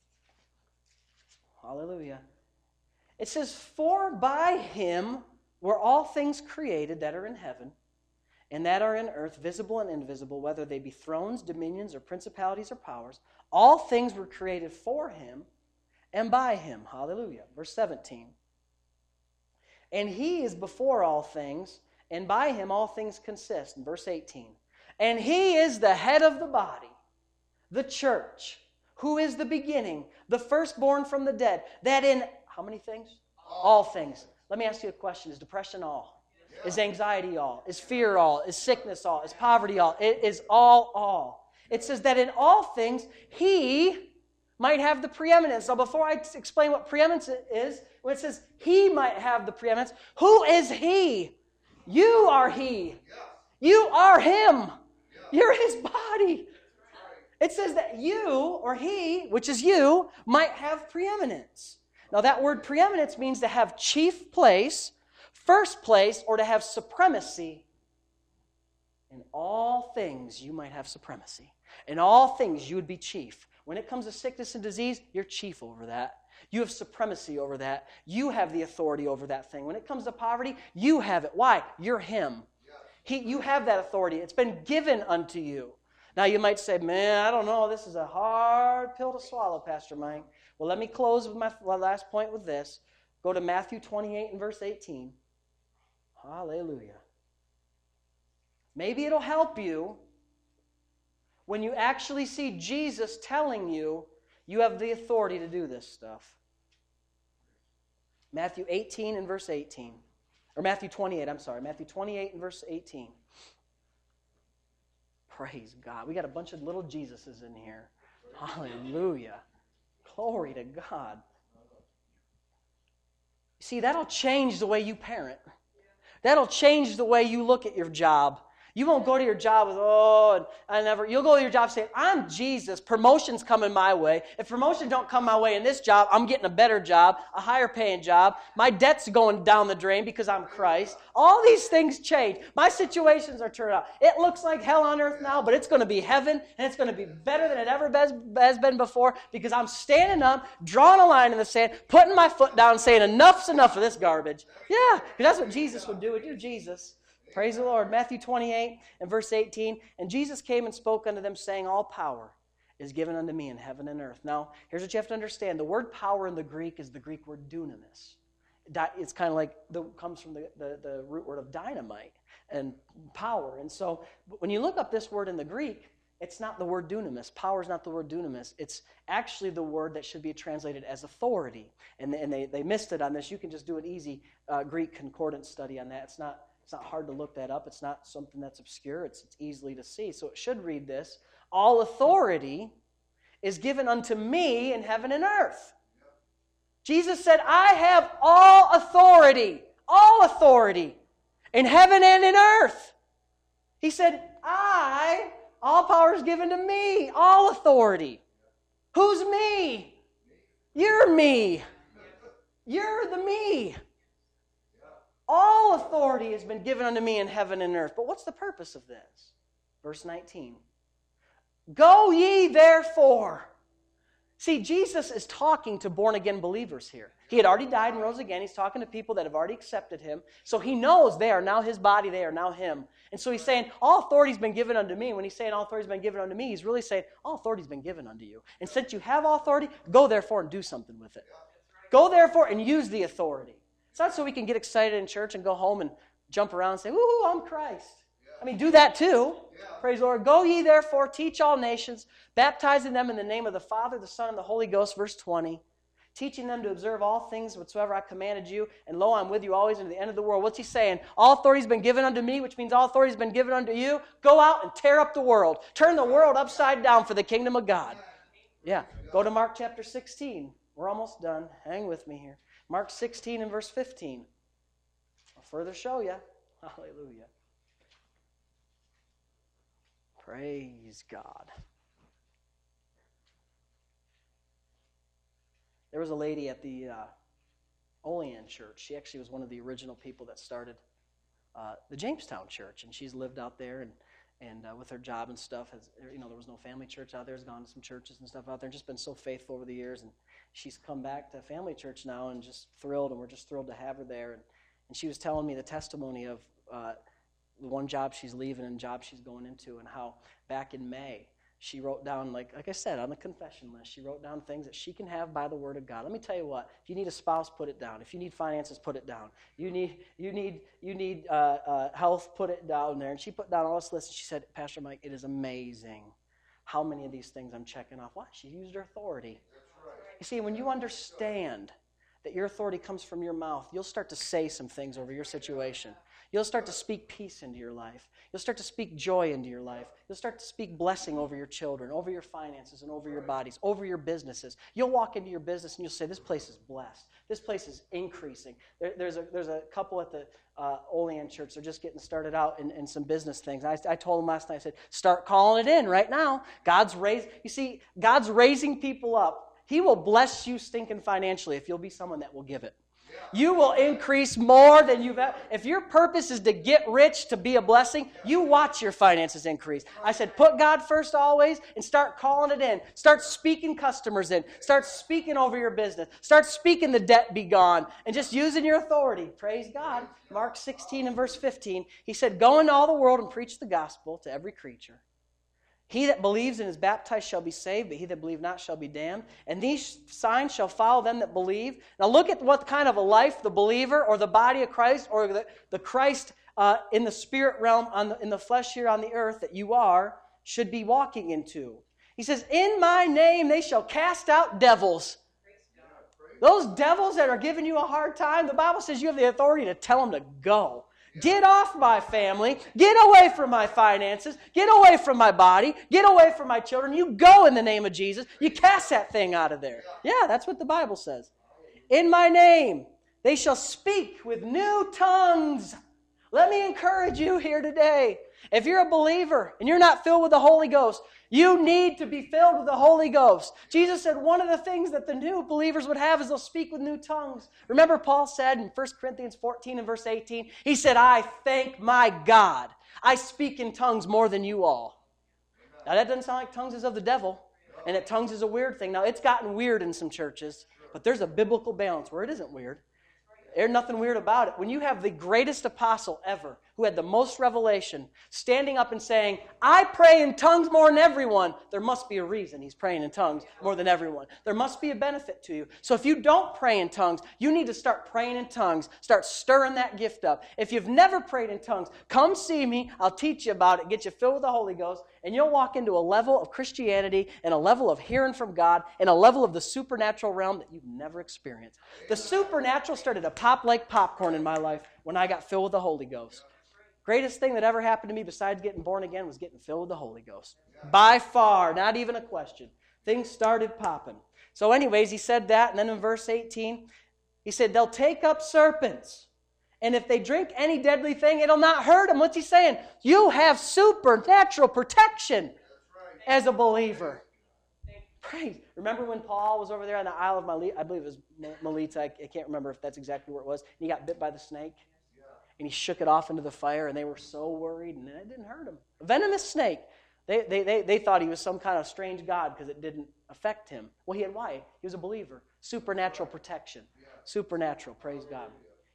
Hallelujah. It says, for by him were all things created that are in heaven and that are in earth, visible and invisible, whether they be thrones, dominions, or principalities or powers. All things were created for him and by him. Hallelujah. Verse seventeen. And he is before all things, and by him all things consist. In verse eighteen. And he is the head of the body, the church, who is the beginning, the firstborn from the dead, that in, how many things? All, all things. Let me ask you a question. Is depression all? Yeah. Is anxiety all? Is fear all? Is sickness all? Is poverty all? It is all, all. It says that in all things, he might have the preeminence. Now, before I explain what preeminence is, when it says he might have the preeminence, who is he? You are he. You are him. You're his body. It says that you, or he, which is you, might have preeminence. Now that word preeminence means to have chief place, first place, or to have supremacy in all things you might have supremacy. In all things you would be chief. When it comes to sickness and disease, you're chief over that. You have supremacy over that. You have the authority over that thing. When it comes to poverty, you have it. Why? You're Him. He, you have that authority. It's been given unto you. Now you might say, man, I don't know. This is a hard pill to swallow, Pastor Mike. Well, let me close with my last point with this. Go to Matthew twenty-eight and verse eighteen. Hallelujah. Maybe it'll help you when you actually see Jesus telling you you have the authority to do this stuff. Matthew eighteen and verse eighteen. Or Matthew twenty-eight, I'm sorry. Matthew twenty-eight and verse eighteen. Praise God. We got a bunch of little Jesuses in here. Hallelujah. Glory to God. You see, that'll change the way you parent. That'll change the way you look at your job. You won't go to your job with, oh, and I never. You'll go to your job saying, I'm Jesus. Promotion's coming my way. If promotion don't come my way in this job, I'm getting a better job, a higher paying job. My debt's going down the drain because I'm Christ. All these things change. My situations are turned out. It looks like hell on earth now, but it's going to be heaven, and it's going to be better than it ever has been before because I'm standing up, drawing a line in the sand, putting my foot down, saying, enough's enough of this garbage. Yeah, because that's what Jesus would do. Would you, Jesus? Praise the Lord. Matthew twenty-eight and verse eighteen. And Jesus came and spoke unto them, saying, all power is given unto me in heaven and earth. Now, here's what you have to understand. The word power in the Greek is the Greek word dunamis. It's kind of like, the comes from the, the, the root word of dynamite and power. And so, when you look up this word in the Greek, it's not the word dunamis. Power is not the word dunamis. It's actually the word that should be translated as authority. And, and they, they missed it on this. You can just do an easy uh, Greek concordance study on that. It's not It's not hard to look that up. It's not something that's obscure. It's, it's easily to see. So it should read this. All authority is given unto me in heaven and earth. Jesus said, I have all authority, all authority in heaven and in earth. He said, I, all power is given to me, all authority. Who's me? You're me. You're the me. All authority has been given unto me in heaven and earth. But what's the purpose of this? Verse nineteen. Go ye therefore. See, Jesus is talking to born-again believers here. He had already died and rose again. He's talking to people that have already accepted Him. So He knows they are now His body, they are now Him. And so He's saying, all authority has been given unto me. When He's saying all authority has been given unto me, He's really saying, all authority has been given unto you. And since you have all authority, go therefore and do something with it. Go therefore and use the authority. It's not so we can get excited in church and go home and jump around and say, woohoo, I'm Christ. Yeah. I mean, do that too. Yeah. Praise the Lord. Go ye therefore, teach all nations, baptizing them in the name of the Father, the Son, and the Holy Ghost, verse twenty, teaching them to observe all things whatsoever I commanded you, and lo, I'm with you always unto the end of the world. What's He saying? All authority has been given unto me, which means all authority has been given unto you. Go out and tear up the world. Turn the world upside down for the kingdom of God. Yeah. Go to Mark chapter sixteen. We're almost done. Hang with me here. Mark sixteen and verse fifteen. I'll further show you. Hallelujah. Praise God. There was a lady at the uh, Olean Church. She actually was one of the original people that started uh, the Jamestown Church, and she's lived out there and and uh, with her job and stuff. Has, you know, there was no family church out there. Has gone to some churches and stuff out there, and just been so faithful over the years. And she's come back to family church now, and just thrilled, and we're just thrilled to have her there. And and she was telling me the testimony of uh, the one job she's leaving and job she's going into, and how back in May she wrote down, like like I said, on the confession list, she wrote down things that she can have by the Word of God. Let me tell you what: if you need a spouse, put it down. If you need finances, put it down. You need you need you need uh, uh, health, put it down there. And she put down all this list, and she said, Pastor Mike, it is amazing how many of these things I'm checking off. Why? She used her authority. You see, when you understand that your authority comes from your mouth, you'll start to say some things over your situation. You'll start to speak peace into your life. You'll start to speak joy into your life. You'll start to speak blessing over your children, over your finances, and over your bodies, over your businesses. You'll walk into your business and you'll say, this place is blessed. This place is increasing. There, there's, a, there's a couple at the uh, Olean Church. They're just getting started out in, in some business things. I, I told them last night, I said, start calling it in right now. God's raised, you see, God's raising people up. He will bless you stinking financially if you'll be someone that will give it. You will increase more than you've ever. If your purpose is to get rich, to be a blessing, you watch your finances increase. I said, put God first always and start calling it in. Start speaking customers in. Start speaking over your business. Start speaking the debt be gone and just using your authority. Praise God. Mark sixteen and verse fifteen, he said, go into all the world and preach the gospel to every creature. He that believes and is baptized shall be saved, but he that believe not shall be damned. And these signs shall follow them that believe. Now look at what kind of a life the believer or the body of Christ or the, the Christ uh, in the spirit realm, on the, in the flesh here on the earth that you are, should be walking into. He says, in my name they shall cast out devils. Those devils that are giving you a hard time, the Bible says you have the authority to tell them to go. Get off my family. Get away from my finances. Get away from my body. Get away from my children. You go in the name of Jesus. You cast that thing out of there. Yeah, that's what the Bible says. In my name, they shall speak with new tongues. Let me encourage you here today. If you're a believer and you're not filled with the Holy Ghost, you need to be filled with the Holy Ghost. Jesus said one of the things that the new believers would have is they'll speak with new tongues. Remember Paul said in First Corinthians fourteen and verse eighteen, he said, I thank my God. I speak in tongues more than you all. Now that doesn't sound like tongues is of the devil, and that tongues is a weird thing. Now it's gotten weird in some churches, but there's a biblical balance where it isn't weird. There's nothing weird about it. When you have the greatest apostle ever, who had the most revelation, standing up and saying, I pray in tongues more than everyone, there must be a reason he's praying in tongues more than everyone. There must be a benefit to you. So if you don't pray in tongues, you need to start praying in tongues. Start stirring that gift up. If you've never prayed in tongues, come see me. I'll teach you about it, get you filled with the Holy Ghost, and you'll walk into a level of Christianity and a level of hearing from God and a level of the supernatural realm that you've never experienced. The supernatural started to pop like popcorn in my life when I got filled with the Holy Ghost. Greatest thing that ever happened to me besides getting born again was getting filled with the Holy Ghost. By far, not even a question. Things started popping. So anyways, he said that, and then in verse eighteen, he said, they'll take up serpents, and if they drink any deadly thing, it'll not hurt them. What's he saying? You have supernatural protection as a believer. Praise. Remember when Paul was over there on the Isle of Melita? I believe it was Melita. I can't remember if that's exactly where it was. And he got bit by the snake. And he shook it off into the fire, and they were so worried, and it didn't hurt him. A venomous snake. They, they, they, they thought he was some kind of strange god because it didn't affect him. Well, he had why? He was a believer. Supernatural protection. Supernatural. Praise God.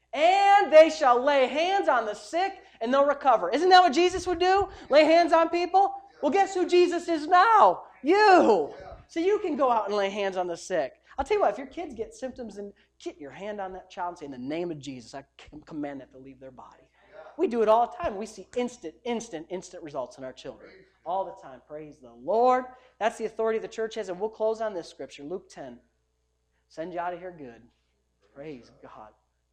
And they shall lay hands on the sick, and they'll recover. Isn't that what Jesus would do? Lay hands on people? Well, guess who Jesus is now? You. So you can go out and lay hands on the sick. I'll tell you what, if your kids get symptoms, and get your hand on that child and say, in the name of Jesus, I command that to leave their body. We do it all the time. We see instant, instant, instant results in our children. All the time. Praise the Lord. That's the authority the church has. And we'll close on this scripture, Luke ten. Send you out of here good. Praise God.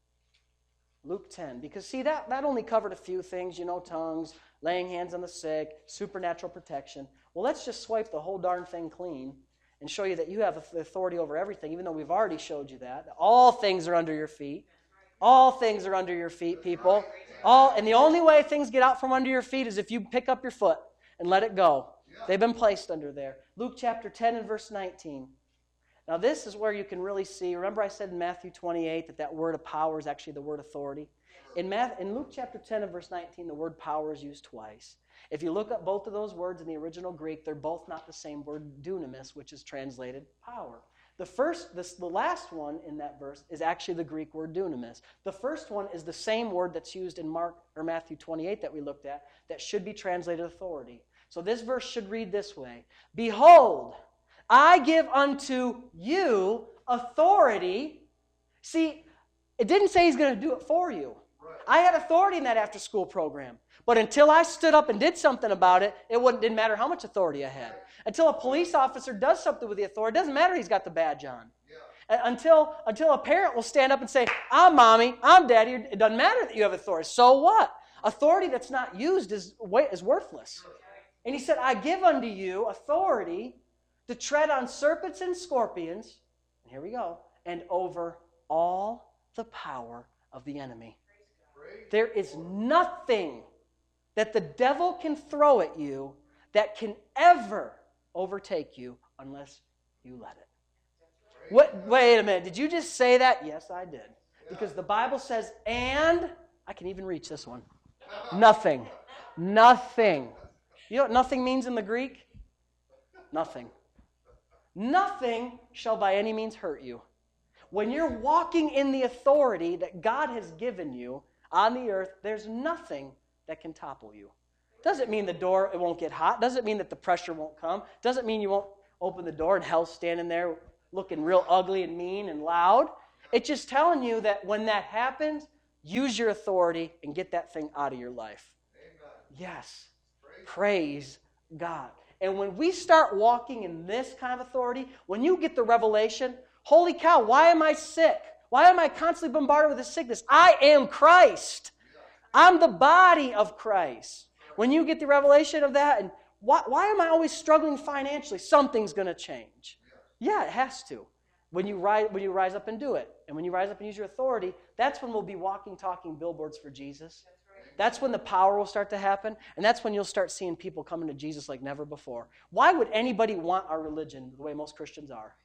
Luke ten. Because see, that, that only covered a few things, you know, tongues, laying hands on the sick, supernatural protection. Well, let's just swipe the whole darn thing clean and show you that you have authority over everything, even though we've already showed you that. All things are under your feet. All things are under your feet, people. All, and the only way things get out from under your feet is if you pick up your foot and let it go. They've been placed under there. Luke chapter ten and verse nineteen. Now this is where you can really see, remember I said in Matthew twenty-eight that that word of power is actually the word authority? In, Math, in Luke chapter ten and verse nineteen, the word power is used twice. If you look up both of those words in the original Greek, they're both not the same word, dunamis, which is translated power. The first, this, the last one in that verse is actually the Greek word dunamis. The first one is the same word that's used in Mark or Matthew twenty-eight that we looked at that should be translated authority. So this verse should read this way. Behold, I give unto you authority. See, it didn't say he's going to do it for you. Right. I had authority in that after-school program. But until I stood up and did something about it, it wouldn't, didn't matter how much authority I had. Until a police officer does something with the authority, it doesn't matter he's got the badge on. Yeah. Until, until a parent will stand up and say, I'm mommy, I'm daddy, it doesn't matter that you have authority. So what? Authority that's not used is, is worthless. And he said, I give unto you authority to tread on serpents and scorpions, and here we go, and over all the power of the enemy. There is nothing that the devil can throw at you that can ever overtake you unless you let it. What? Wait a minute. Did you just say that? Yes, I did. Because the Bible says, and, I can even reach this one. Nothing. Nothing. You know what nothing means in the Greek? Nothing. Nothing shall by any means hurt you. When you're walking in the authority that God has given you on the earth, there's nothing that can topple you. Doesn't mean the door it won't get hot. Doesn't mean that the pressure won't come. Doesn't mean you won't open the door and hell's standing there looking real ugly and mean and loud. It's just telling you that when that happens, use your authority and get that thing out of your life. Amen. Yes. Praise, Praise God. And when we start walking in this kind of authority, when you get the revelation, holy cow, why am I sick? Why am I constantly bombarded with this sickness? I am Christ. I'm the body of Christ. When you get the revelation of that, and why, why am I always struggling financially? Something's going to change. Yeah, it has to. When you, rise, when you rise up and do it, and when you rise up and use your authority, that's when we'll be walking, talking billboards for Jesus. That's when the power will start to happen, and that's when you'll start seeing people coming to Jesus like never before. Why would anybody want our religion the way most Christians are?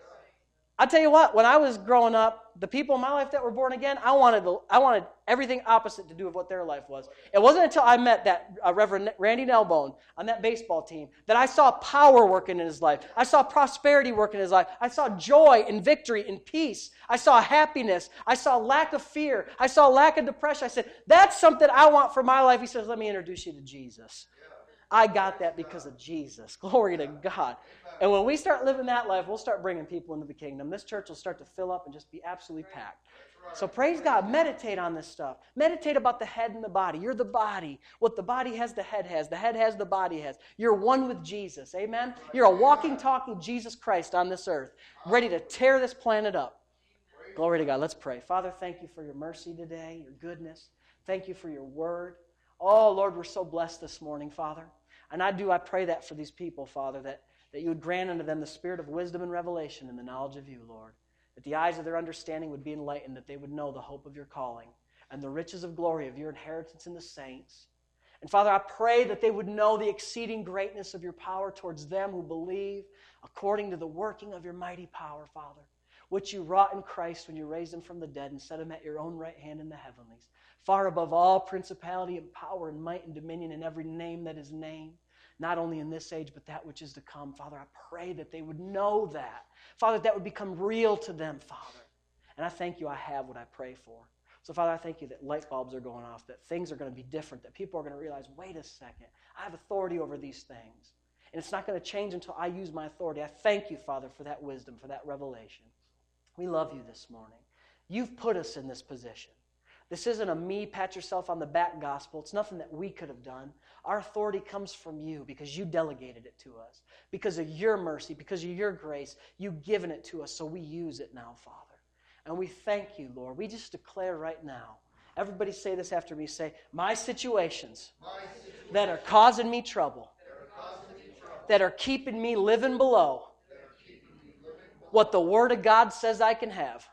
I'll tell you what, when I was growing up, the people in my life that were born again, I wanted the, I wanted everything opposite to do with what their life was. It wasn't until I met that uh, Reverend Randy Nelbone on that baseball team that I saw power working in his life. I saw prosperity working in his life. I saw joy and victory and peace. I saw happiness. I saw lack of fear. I saw lack of depression. I said, that's something I want for my life. He says, let me introduce you to Jesus. I got that because of Jesus. Glory to God. And when we start living that life, we'll start bringing people into the kingdom. This church will start to fill up and just be absolutely packed. So praise God. Meditate on this stuff. Meditate about the head and the body. You're the body. What the body has, the head has. The head has, the body has. You're one with Jesus. Amen? You're a walking, talking Jesus Christ on this earth, ready to tear this planet up. Glory to God. Let's pray. Father, thank you for your mercy today, your goodness. Thank you for your word. Oh, Lord, we're so blessed this morning, Father. And I do, I pray that for these people, Father, that, that you would grant unto them the spirit of wisdom and revelation and the knowledge of you, Lord. That the eyes of their understanding would be enlightened, that they would know the hope of your calling and the riches of glory of your inheritance in the saints. And Father, I pray that they would know the exceeding greatness of your power towards them who believe, according to the working of your mighty power, Father, which you wrought in Christ when you raised him from the dead and set him at your own right hand in the heavenlies, far above all principality and power and might and dominion and every name that is named, not only in this age, but that which is to come. Father, I pray that they would know that. Father, that would become real to them, Father. And I thank you I have what I pray for. So, Father, I thank you that light bulbs are going off, that things are going to be different, that people are going to realize, wait a second, I have authority over these things. And it's not going to change until I use my authority. I thank you, Father, for that wisdom, for that revelation. We love you this morning. You've put us in this position. This isn't a me, pat yourself on the back gospel. It's nothing that we could have done. Our authority comes from you because you delegated it to us. Because of your mercy, because of your grace, you've given it to us, so we use it now, Father. And we thank you, Lord. We just declare right now. Everybody say this after me. Say, my situations, my situations that are causing me trouble, that are, causing me trouble, that are keeping me living below, me living below what the Word of God says I can have.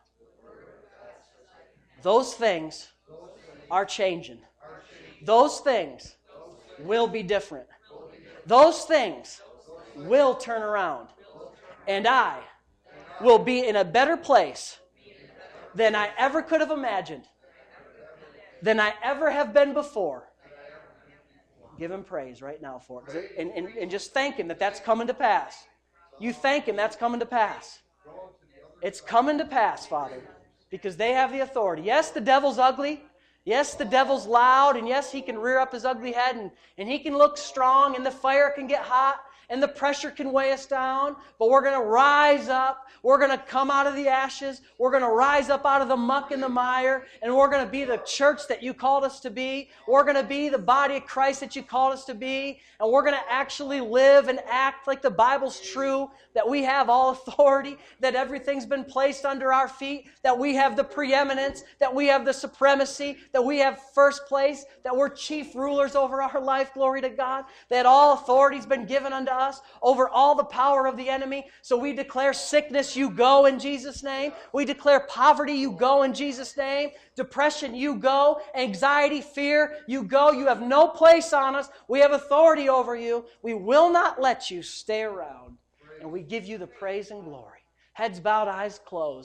Those things are changing. Those things will be different. Those things will turn around. And I will be in a better place than I ever could have imagined, than I ever have been before. Give him praise right now for it. And, and, and just thank him that that's coming to pass. You thank him that's coming to pass. It's coming to pass, Father. Because they have the authority. Yes, the devil's ugly. Yes, the devil's loud. And yes, he can rear up his ugly head. And, and he can look strong. And the fire can get hot. And the pressure can weigh us down. But we're going to rise up. We're going to come out of the ashes. We're going to rise up out of the muck and the mire. And we're going to be the church that you called us to be. We're going to be the body of Christ that you called us to be. And we're going to actually live and act like the Bible's true. That we have all authority. That everything's been placed under our feet. That we have the preeminence. That we have the supremacy. That we have first place. That we're chief rulers over our life. Glory to God. That all authority's been given unto us over all the power of the enemy. So we declare sickness, you go in Jesus' name. We declare poverty, you go in Jesus' name. Depression, you go. Anxiety, fear, you go. You have no place on us. We have authority over you. We will not let you stay around. And we give you the praise and glory. Heads bowed, eyes closed.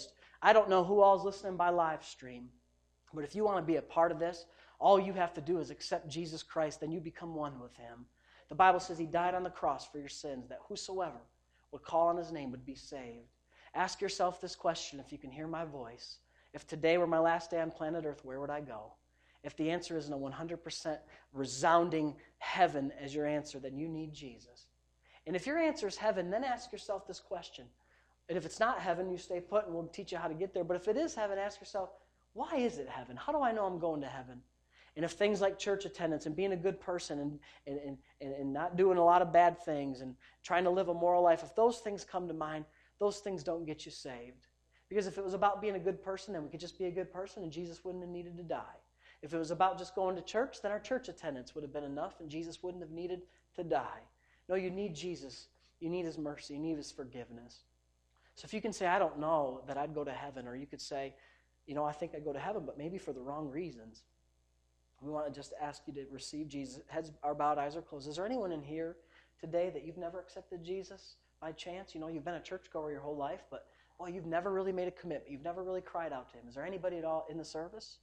I don't know who all is listening by live stream, but if you want to be a part of this, all you have to do is accept Jesus Christ, then you become one with him. The Bible says he died on the cross for your sins, that whosoever would call on his name would be saved. Ask yourself this question if you can hear my voice. If today were my last day on planet Earth, where would I go? If the answer isn't a one hundred percent resounding heaven as your answer, then you need Jesus. And if your answer is heaven, then ask yourself this question. And if it's not heaven, you stay put and we'll teach you how to get there. But if it is heaven, ask yourself, why is it heaven? How do I know I'm going to heaven? And if things like church attendance and being a good person and, and, and, and not doing a lot of bad things and trying to live a moral life, if those things come to mind, those things don't get you saved. Because if it was about being a good person, then we could just be a good person and Jesus wouldn't have needed to die. If it was about just going to church, then our church attendance would have been enough and Jesus wouldn't have needed to die. No, you need Jesus. You need his mercy. You need his forgiveness. So if you can say, I don't know that I'd go to heaven, or you could say, you know, I think I'd go to heaven, but maybe for the wrong reasons. We want to just ask you to receive Jesus. Heads are bowed, eyes are closed. Is there anyone in here today that you've never accepted Jesus by chance? You know, you've been a churchgoer your whole life, but, boy, you've never really made a commitment. You've never really cried out to him. Is there anybody at all in the service?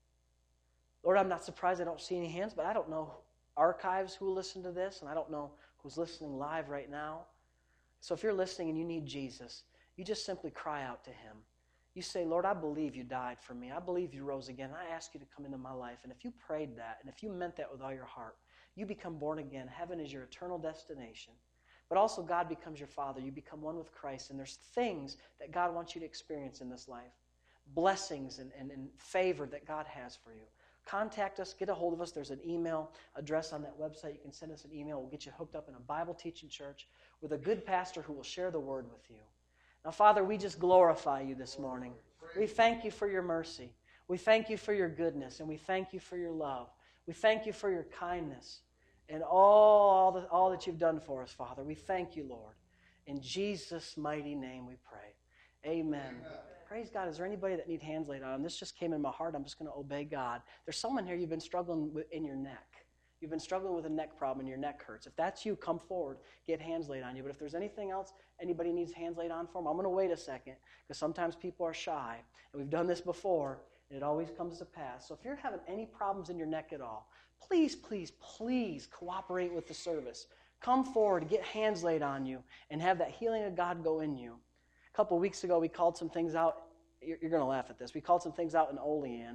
Lord, I'm not surprised I don't see any hands, but I don't know archives who will listen to this, and I don't know who's listening live right now. So if you're listening and you need Jesus, you just simply cry out to him. You say, Lord, I believe you died for me. I believe you rose again. I ask you to come into my life. And if you prayed that, and if you meant that with all your heart, you become born again. Heaven is your eternal destination. But also God becomes your Father. You become one with Christ. And there's things that God wants you to experience in this life. Blessings and, and, and favor that God has for you. Contact us. Get a hold of us. There's an email address on that website. You can send us an email. We'll get you hooked up in a Bible teaching church with a good pastor who will share the word with you. Now, Father, we just glorify you this morning. We thank you for your mercy. We thank you for your goodness, and we thank you for your love. We thank you for your kindness and all, all, the, all that you've done for us, Father. We thank you, Lord. In Jesus' mighty name we pray. Amen. Amen. Praise God. Is there anybody that need hands laid on them? This just came in my heart. I'm just going to obey God. There's someone here, you've been struggling with, in your neck. You've been struggling with a neck problem and your neck hurts. If that's you, come forward, get hands laid on you. But if there's anything else anybody needs hands laid on for them, I'm going to wait a second because sometimes people are shy. And we've done this before, and it always comes to pass. So if you're having any problems in your neck at all, please, please, please cooperate with the service. Come forward, get hands laid on you, and have that healing of God go in you. A couple weeks ago, we called some things out. You're, you're going to laugh at this. We called some things out in Olean.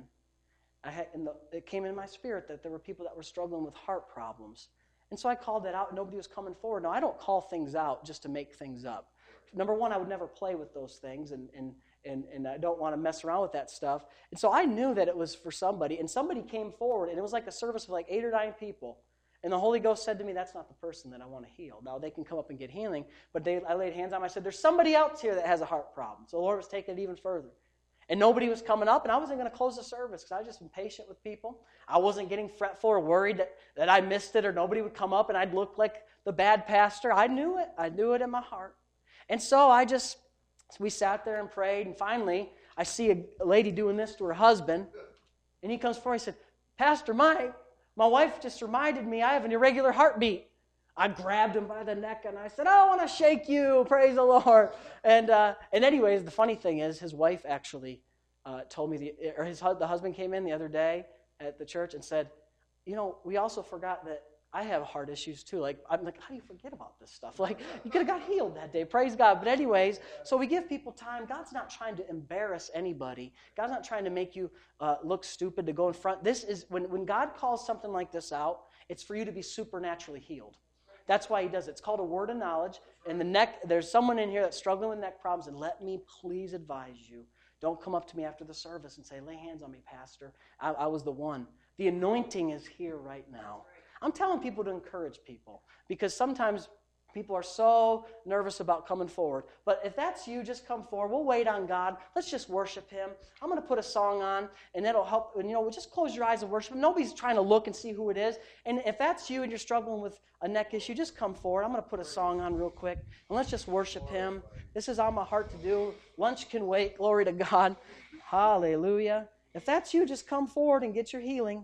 I had, and the, it came in my spirit that there were people that were struggling with heart problems. And so I called that out, and nobody was coming forward. Now, I don't call things out just to make things up. Number one, I would never play with those things, and, and, and, and I don't want to mess around with that stuff. And so I knew that it was for somebody, and somebody came forward, and it was like a service of like eight or nine people. And the Holy Ghost said to me, that's not the person that I want to heal. Now, they can come up and get healing, but they, I laid hands on them. I said, there's somebody else here that has a heart problem. So the Lord was taking it even further. And nobody was coming up, and I wasn't going to close the service because I was just impatient with people. I wasn't getting fretful or worried that, that I missed it or nobody would come up and I'd look like the bad pastor. I knew it. I knew it in my heart. And so I just, we sat there and prayed, and finally I see a, a lady doing this to her husband, and he comes forward and he said, Pastor Mike, my wife just reminded me I have an irregular heartbeat. I grabbed him by the neck and I said, I want to shake you, praise the Lord. And uh, and anyways, the funny thing is his wife actually uh, told me, the, or his the husband came in the other day at the church and said, you know, we also forgot that I have heart issues too. Like, I'm like, how do you forget about this stuff? Like, you could have got healed that day, praise God. But anyways, so we give people time. God's not trying to embarrass anybody. God's not trying to make you uh, look stupid to go in front. This is, when, when God calls something like this out, it's for you to be supernaturally healed. That's why he does it. It's called a word of knowledge. And the neck, there's someone in here that's struggling with neck problems, and let me please advise you. Don't come up to me after the service and say, lay hands on me, Pastor. I, I was the one. The anointing is here right now. I'm telling people to encourage people because sometimes people are so nervous about coming forward. But if that's you, just come forward. We'll wait on God. Let's just worship him. I'm going to put a song on, and that'll help. And, you know, we'll just close your eyes and worship him. Nobody's trying to look and see who it is. And if that's you and you're struggling with a neck issue, just come forward. I'm going to put a song on real quick, and let's just worship him. This is on my heart to do. Lunch can wait. Glory to God. Hallelujah. If that's you, just come forward and get your healing.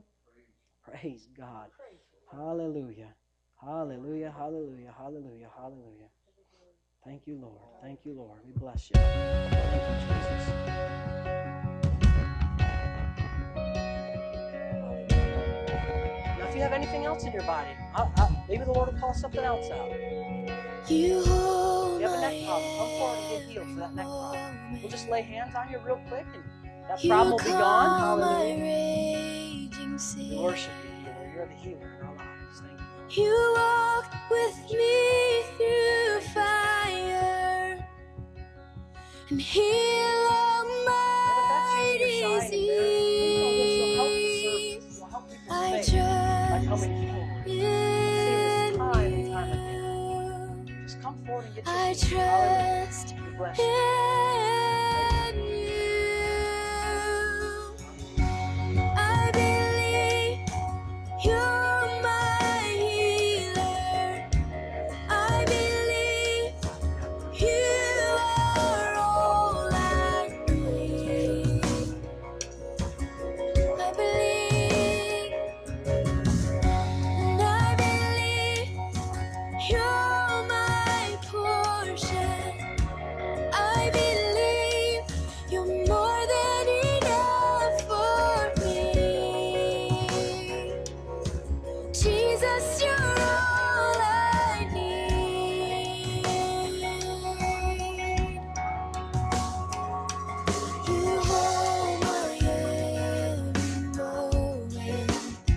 Praise God. Hallelujah. Hallelujah, hallelujah, hallelujah, hallelujah. Thank you, Lord. Thank you, Lord. We bless you. Thank you, Jesus. Now, if you have anything else in your body, I, I, maybe the Lord will call something else out. You If you have a neck problem, come forward and get healed for that neck problem. We'll just lay hands on you real quick, and that problem will be gone. Hallelujah. We worship you, healer. You're the healer in our lives. Thank you. You walk with me through fire and heal all my disease. I trust in you. Just come forward and get your I healing. trust We bless you. in you. I believe you're my healer. I believe you are all I need. I believe, and I believe you're my portion. I believe you're more than enough for me. Jesus, you're all I need. You hold my every moment.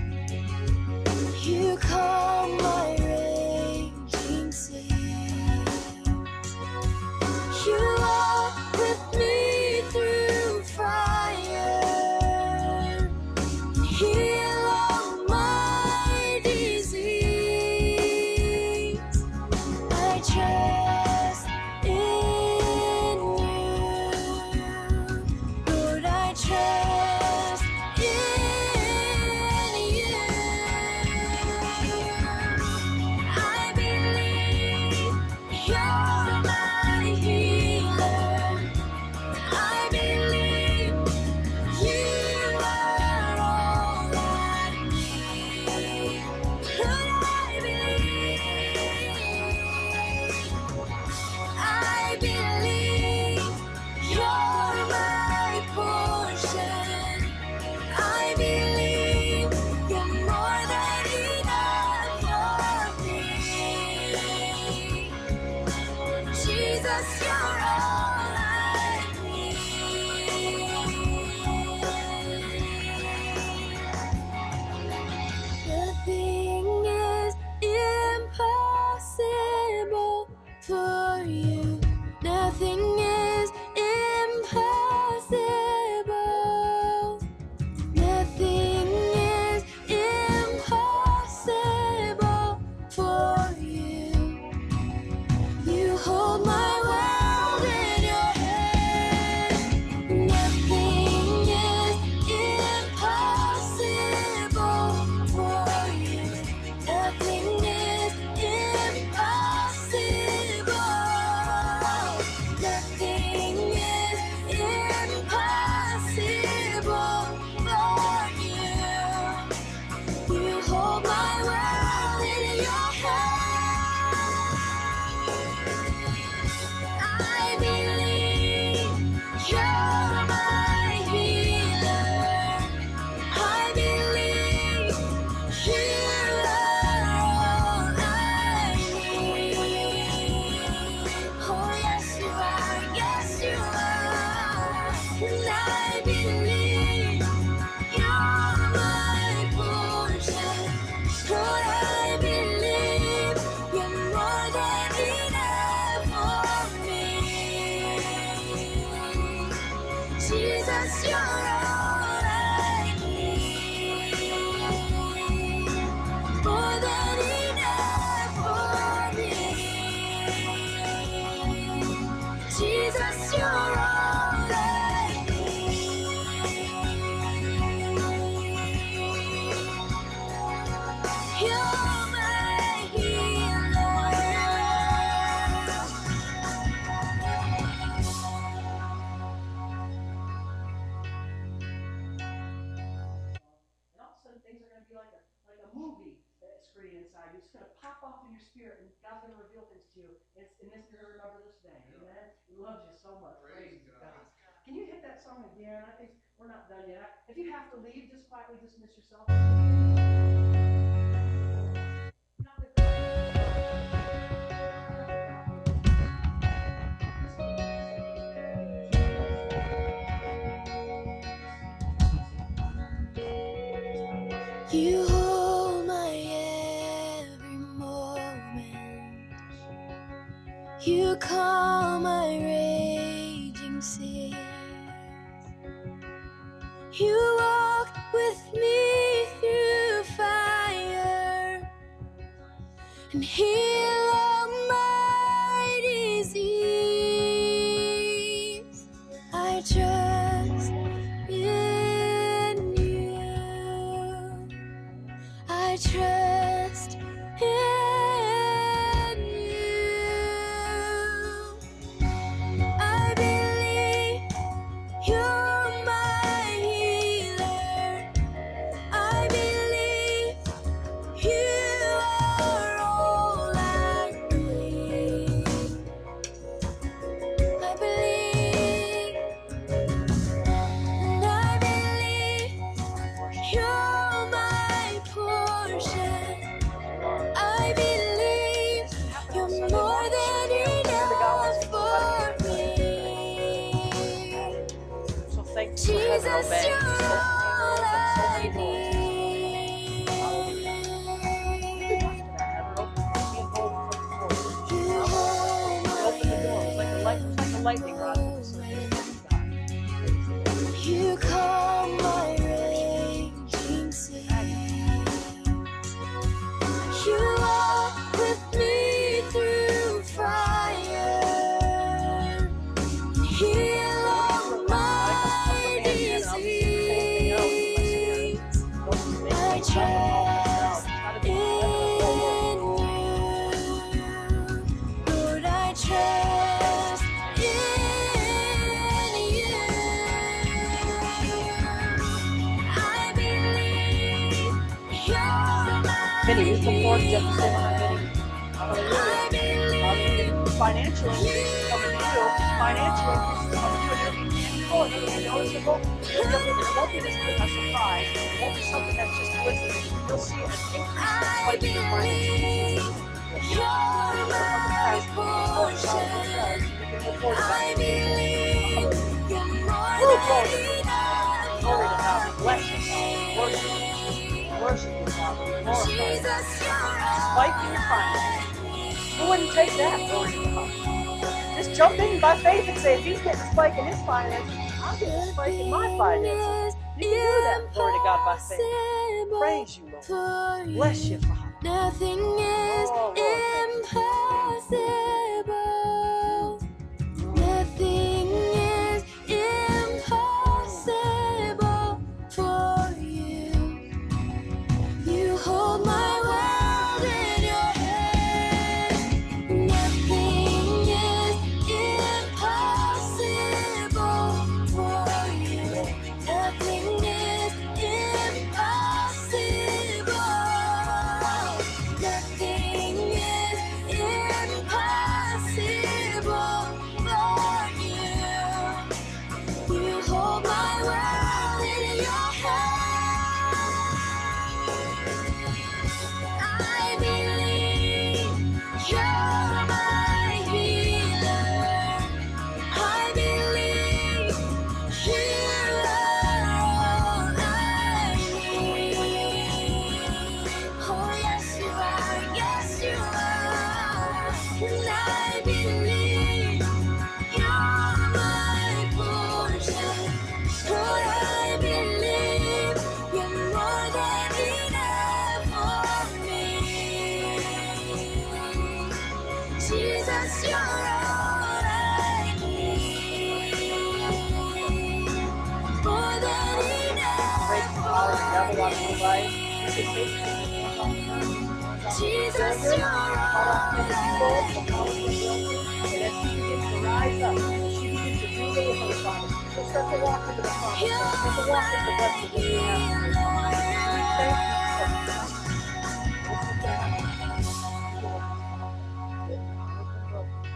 You calm my raging seas. You walk with me through fire and heal all my disease. I trust in you, Lord. I trust in you. I believe you're my healer. I believe you are all I need. Lord, I believe. I believe you're my portion. I believe you're more than enough for me. Jesus, you're all I need. Nothing is impossible for you. Nothing is impossible. Nothing is impossible for you. You hold my world in your hand. Nothing is impossible for you. Nothing is impossible. Nothing is impossible for you. You hold my world in your hand. I believe you're my healer. I believe you are all I need. Oh, yes, you are. Yes, you are. And I believe you're my portion. Lord, I believe you're more than enough for me. Jesus, you're all I need. More than enough for me. Jesus, you're all I need. You're my healer. And all of a sudden, things are going to be like a like a movie screen inside you. It's going to pop off in your spirit, and God's going to reveal things to you. And it's and this to remember this day. Amen. He loves you so much. Praise God. Can you hit that song again? I think we're not done yet. If you have to leave, just quietly dismiss yourself. You hold my every moment. You calm my raging seas. You walk with me through fire and heal all my disease. I trust in you. I trust in you. I believe you're my healer. I believe you are all I need. I believe, and I believe you're my portion. I believe you're more than enough for me. So thankful for heaven Jesus, obeying. you're So all so I many doors. need. You hold my Open the door. It's like a light, it's like a lightning rod. You calm my raging seas. You walk with me through fire. Heal all my disease. I trust in you. Lord, I trust in you. I believe you're my Vinny, you come forward just to say hi, Vinny. I Hallelujah. believe Hallelujah. Financially, it's coming to you. Financially, it's coming to you. Oh, and noticeable. It won't be this quick a surprise. It won't be something that's just coincidence. You'll see an increase I in your finances. believe you're my portion. I believe you're more Woo, than glory. enough Glory to God. for Bless you, God. Worship me. you. Worship you, God. Glorify you. Jesus, you're Despite your finances. Who wouldn't take that? Glory to God. Just jump in by faith and say, if he's getting a spike in his finances, I'm getting a spike in my finances. You can do that. Glory to God by faith. Praise you, Lord. Bless you, Father. Nothing is Oh, impossible. Nothing is impossible for you. You hold my world in your hand. Nothing is impossible for you. Nothing is impossible. Nothing is impossible for you. You hold my world in your hand. I believe you're my healer. I believe you are all I need. Oh yes you are, yes you are. And I believe you're my portion. Lord, I believe you're more than enough for me. Jesus, you're all I need. More than Praise enough God. The devil for wants to fight. me. This is faithful. Jesus, you're all I need. And as she begins to rise up, as she begins to move away from the Father, she'll start to walk into the promise. She'll start to walk into the blessings that you have for her. We thank you for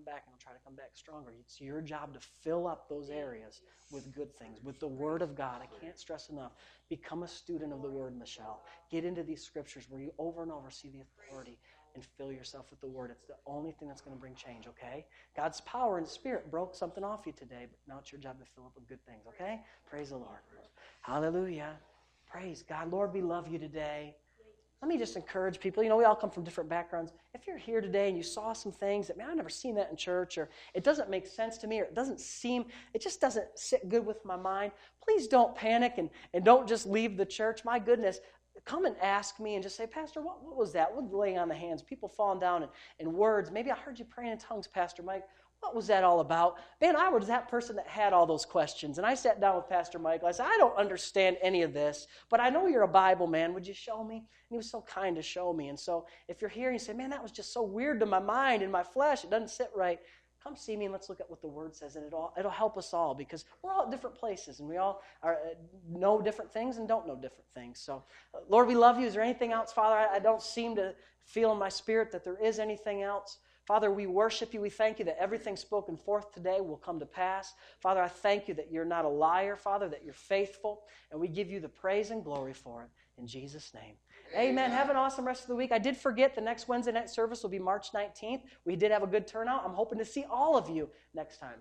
back and it'll try to come back stronger. It's your job to fill up those areas with good things, with the Word of God. I can't stress enough. Become a student of the Word, Michelle. Get into these scriptures where you over and over see the authority and fill yourself with the Word. It's the only thing that's going to bring change, okay? God's power and Spirit broke something off you today, but now it's your job to fill up with good things, okay? Praise the Lord. Hallelujah. Praise God. Lord, we love you today. Let me just encourage people. You know, we all come from different backgrounds. If you're here today and you saw some things that, man, I've never seen that in church, or it doesn't make sense to me, or it doesn't seem, it just doesn't sit good with my mind, please don't panic and, and don't just leave the church. My goodness, come and ask me and just say, Pastor, what, what was that? What laying on the hands? People falling down in, in words. Maybe I heard you praying in tongues, Pastor Mike. What was that all about? Man, I was that person that had all those questions. And I sat down with Pastor Michael. I said, I don't understand any of this, but I know you're a Bible man. Would you show me? And he was so kind to show me. And so if you're here and you say, man, that was just so weird to my mind and my flesh, it doesn't sit right, come see me and let's look at what the Word says. And it'll, it'll help us all, because we're all at different places and we all are, uh, know different things and don't know different things. So, uh, Lord, we love you. Is there anything else, Father? I, I don't seem to feel in my spirit that there is anything else. Father, we worship you. We thank you that everything spoken forth today will come to pass. Father, I thank you that you're not a liar, Father, that you're faithful, and we give you the praise and glory for it. In Jesus' name. Amen. Amen. Have an awesome rest of the week. I did forget the next Wednesday night service will be March nineteenth. We did have a good turnout. I'm hoping to see all of you next time.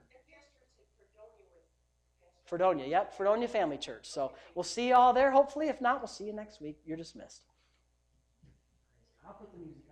Fredonia, yep, Fredonia Family Church. So we'll see you all there, hopefully. If not, we'll see you next week. You're dismissed. I'll put the music.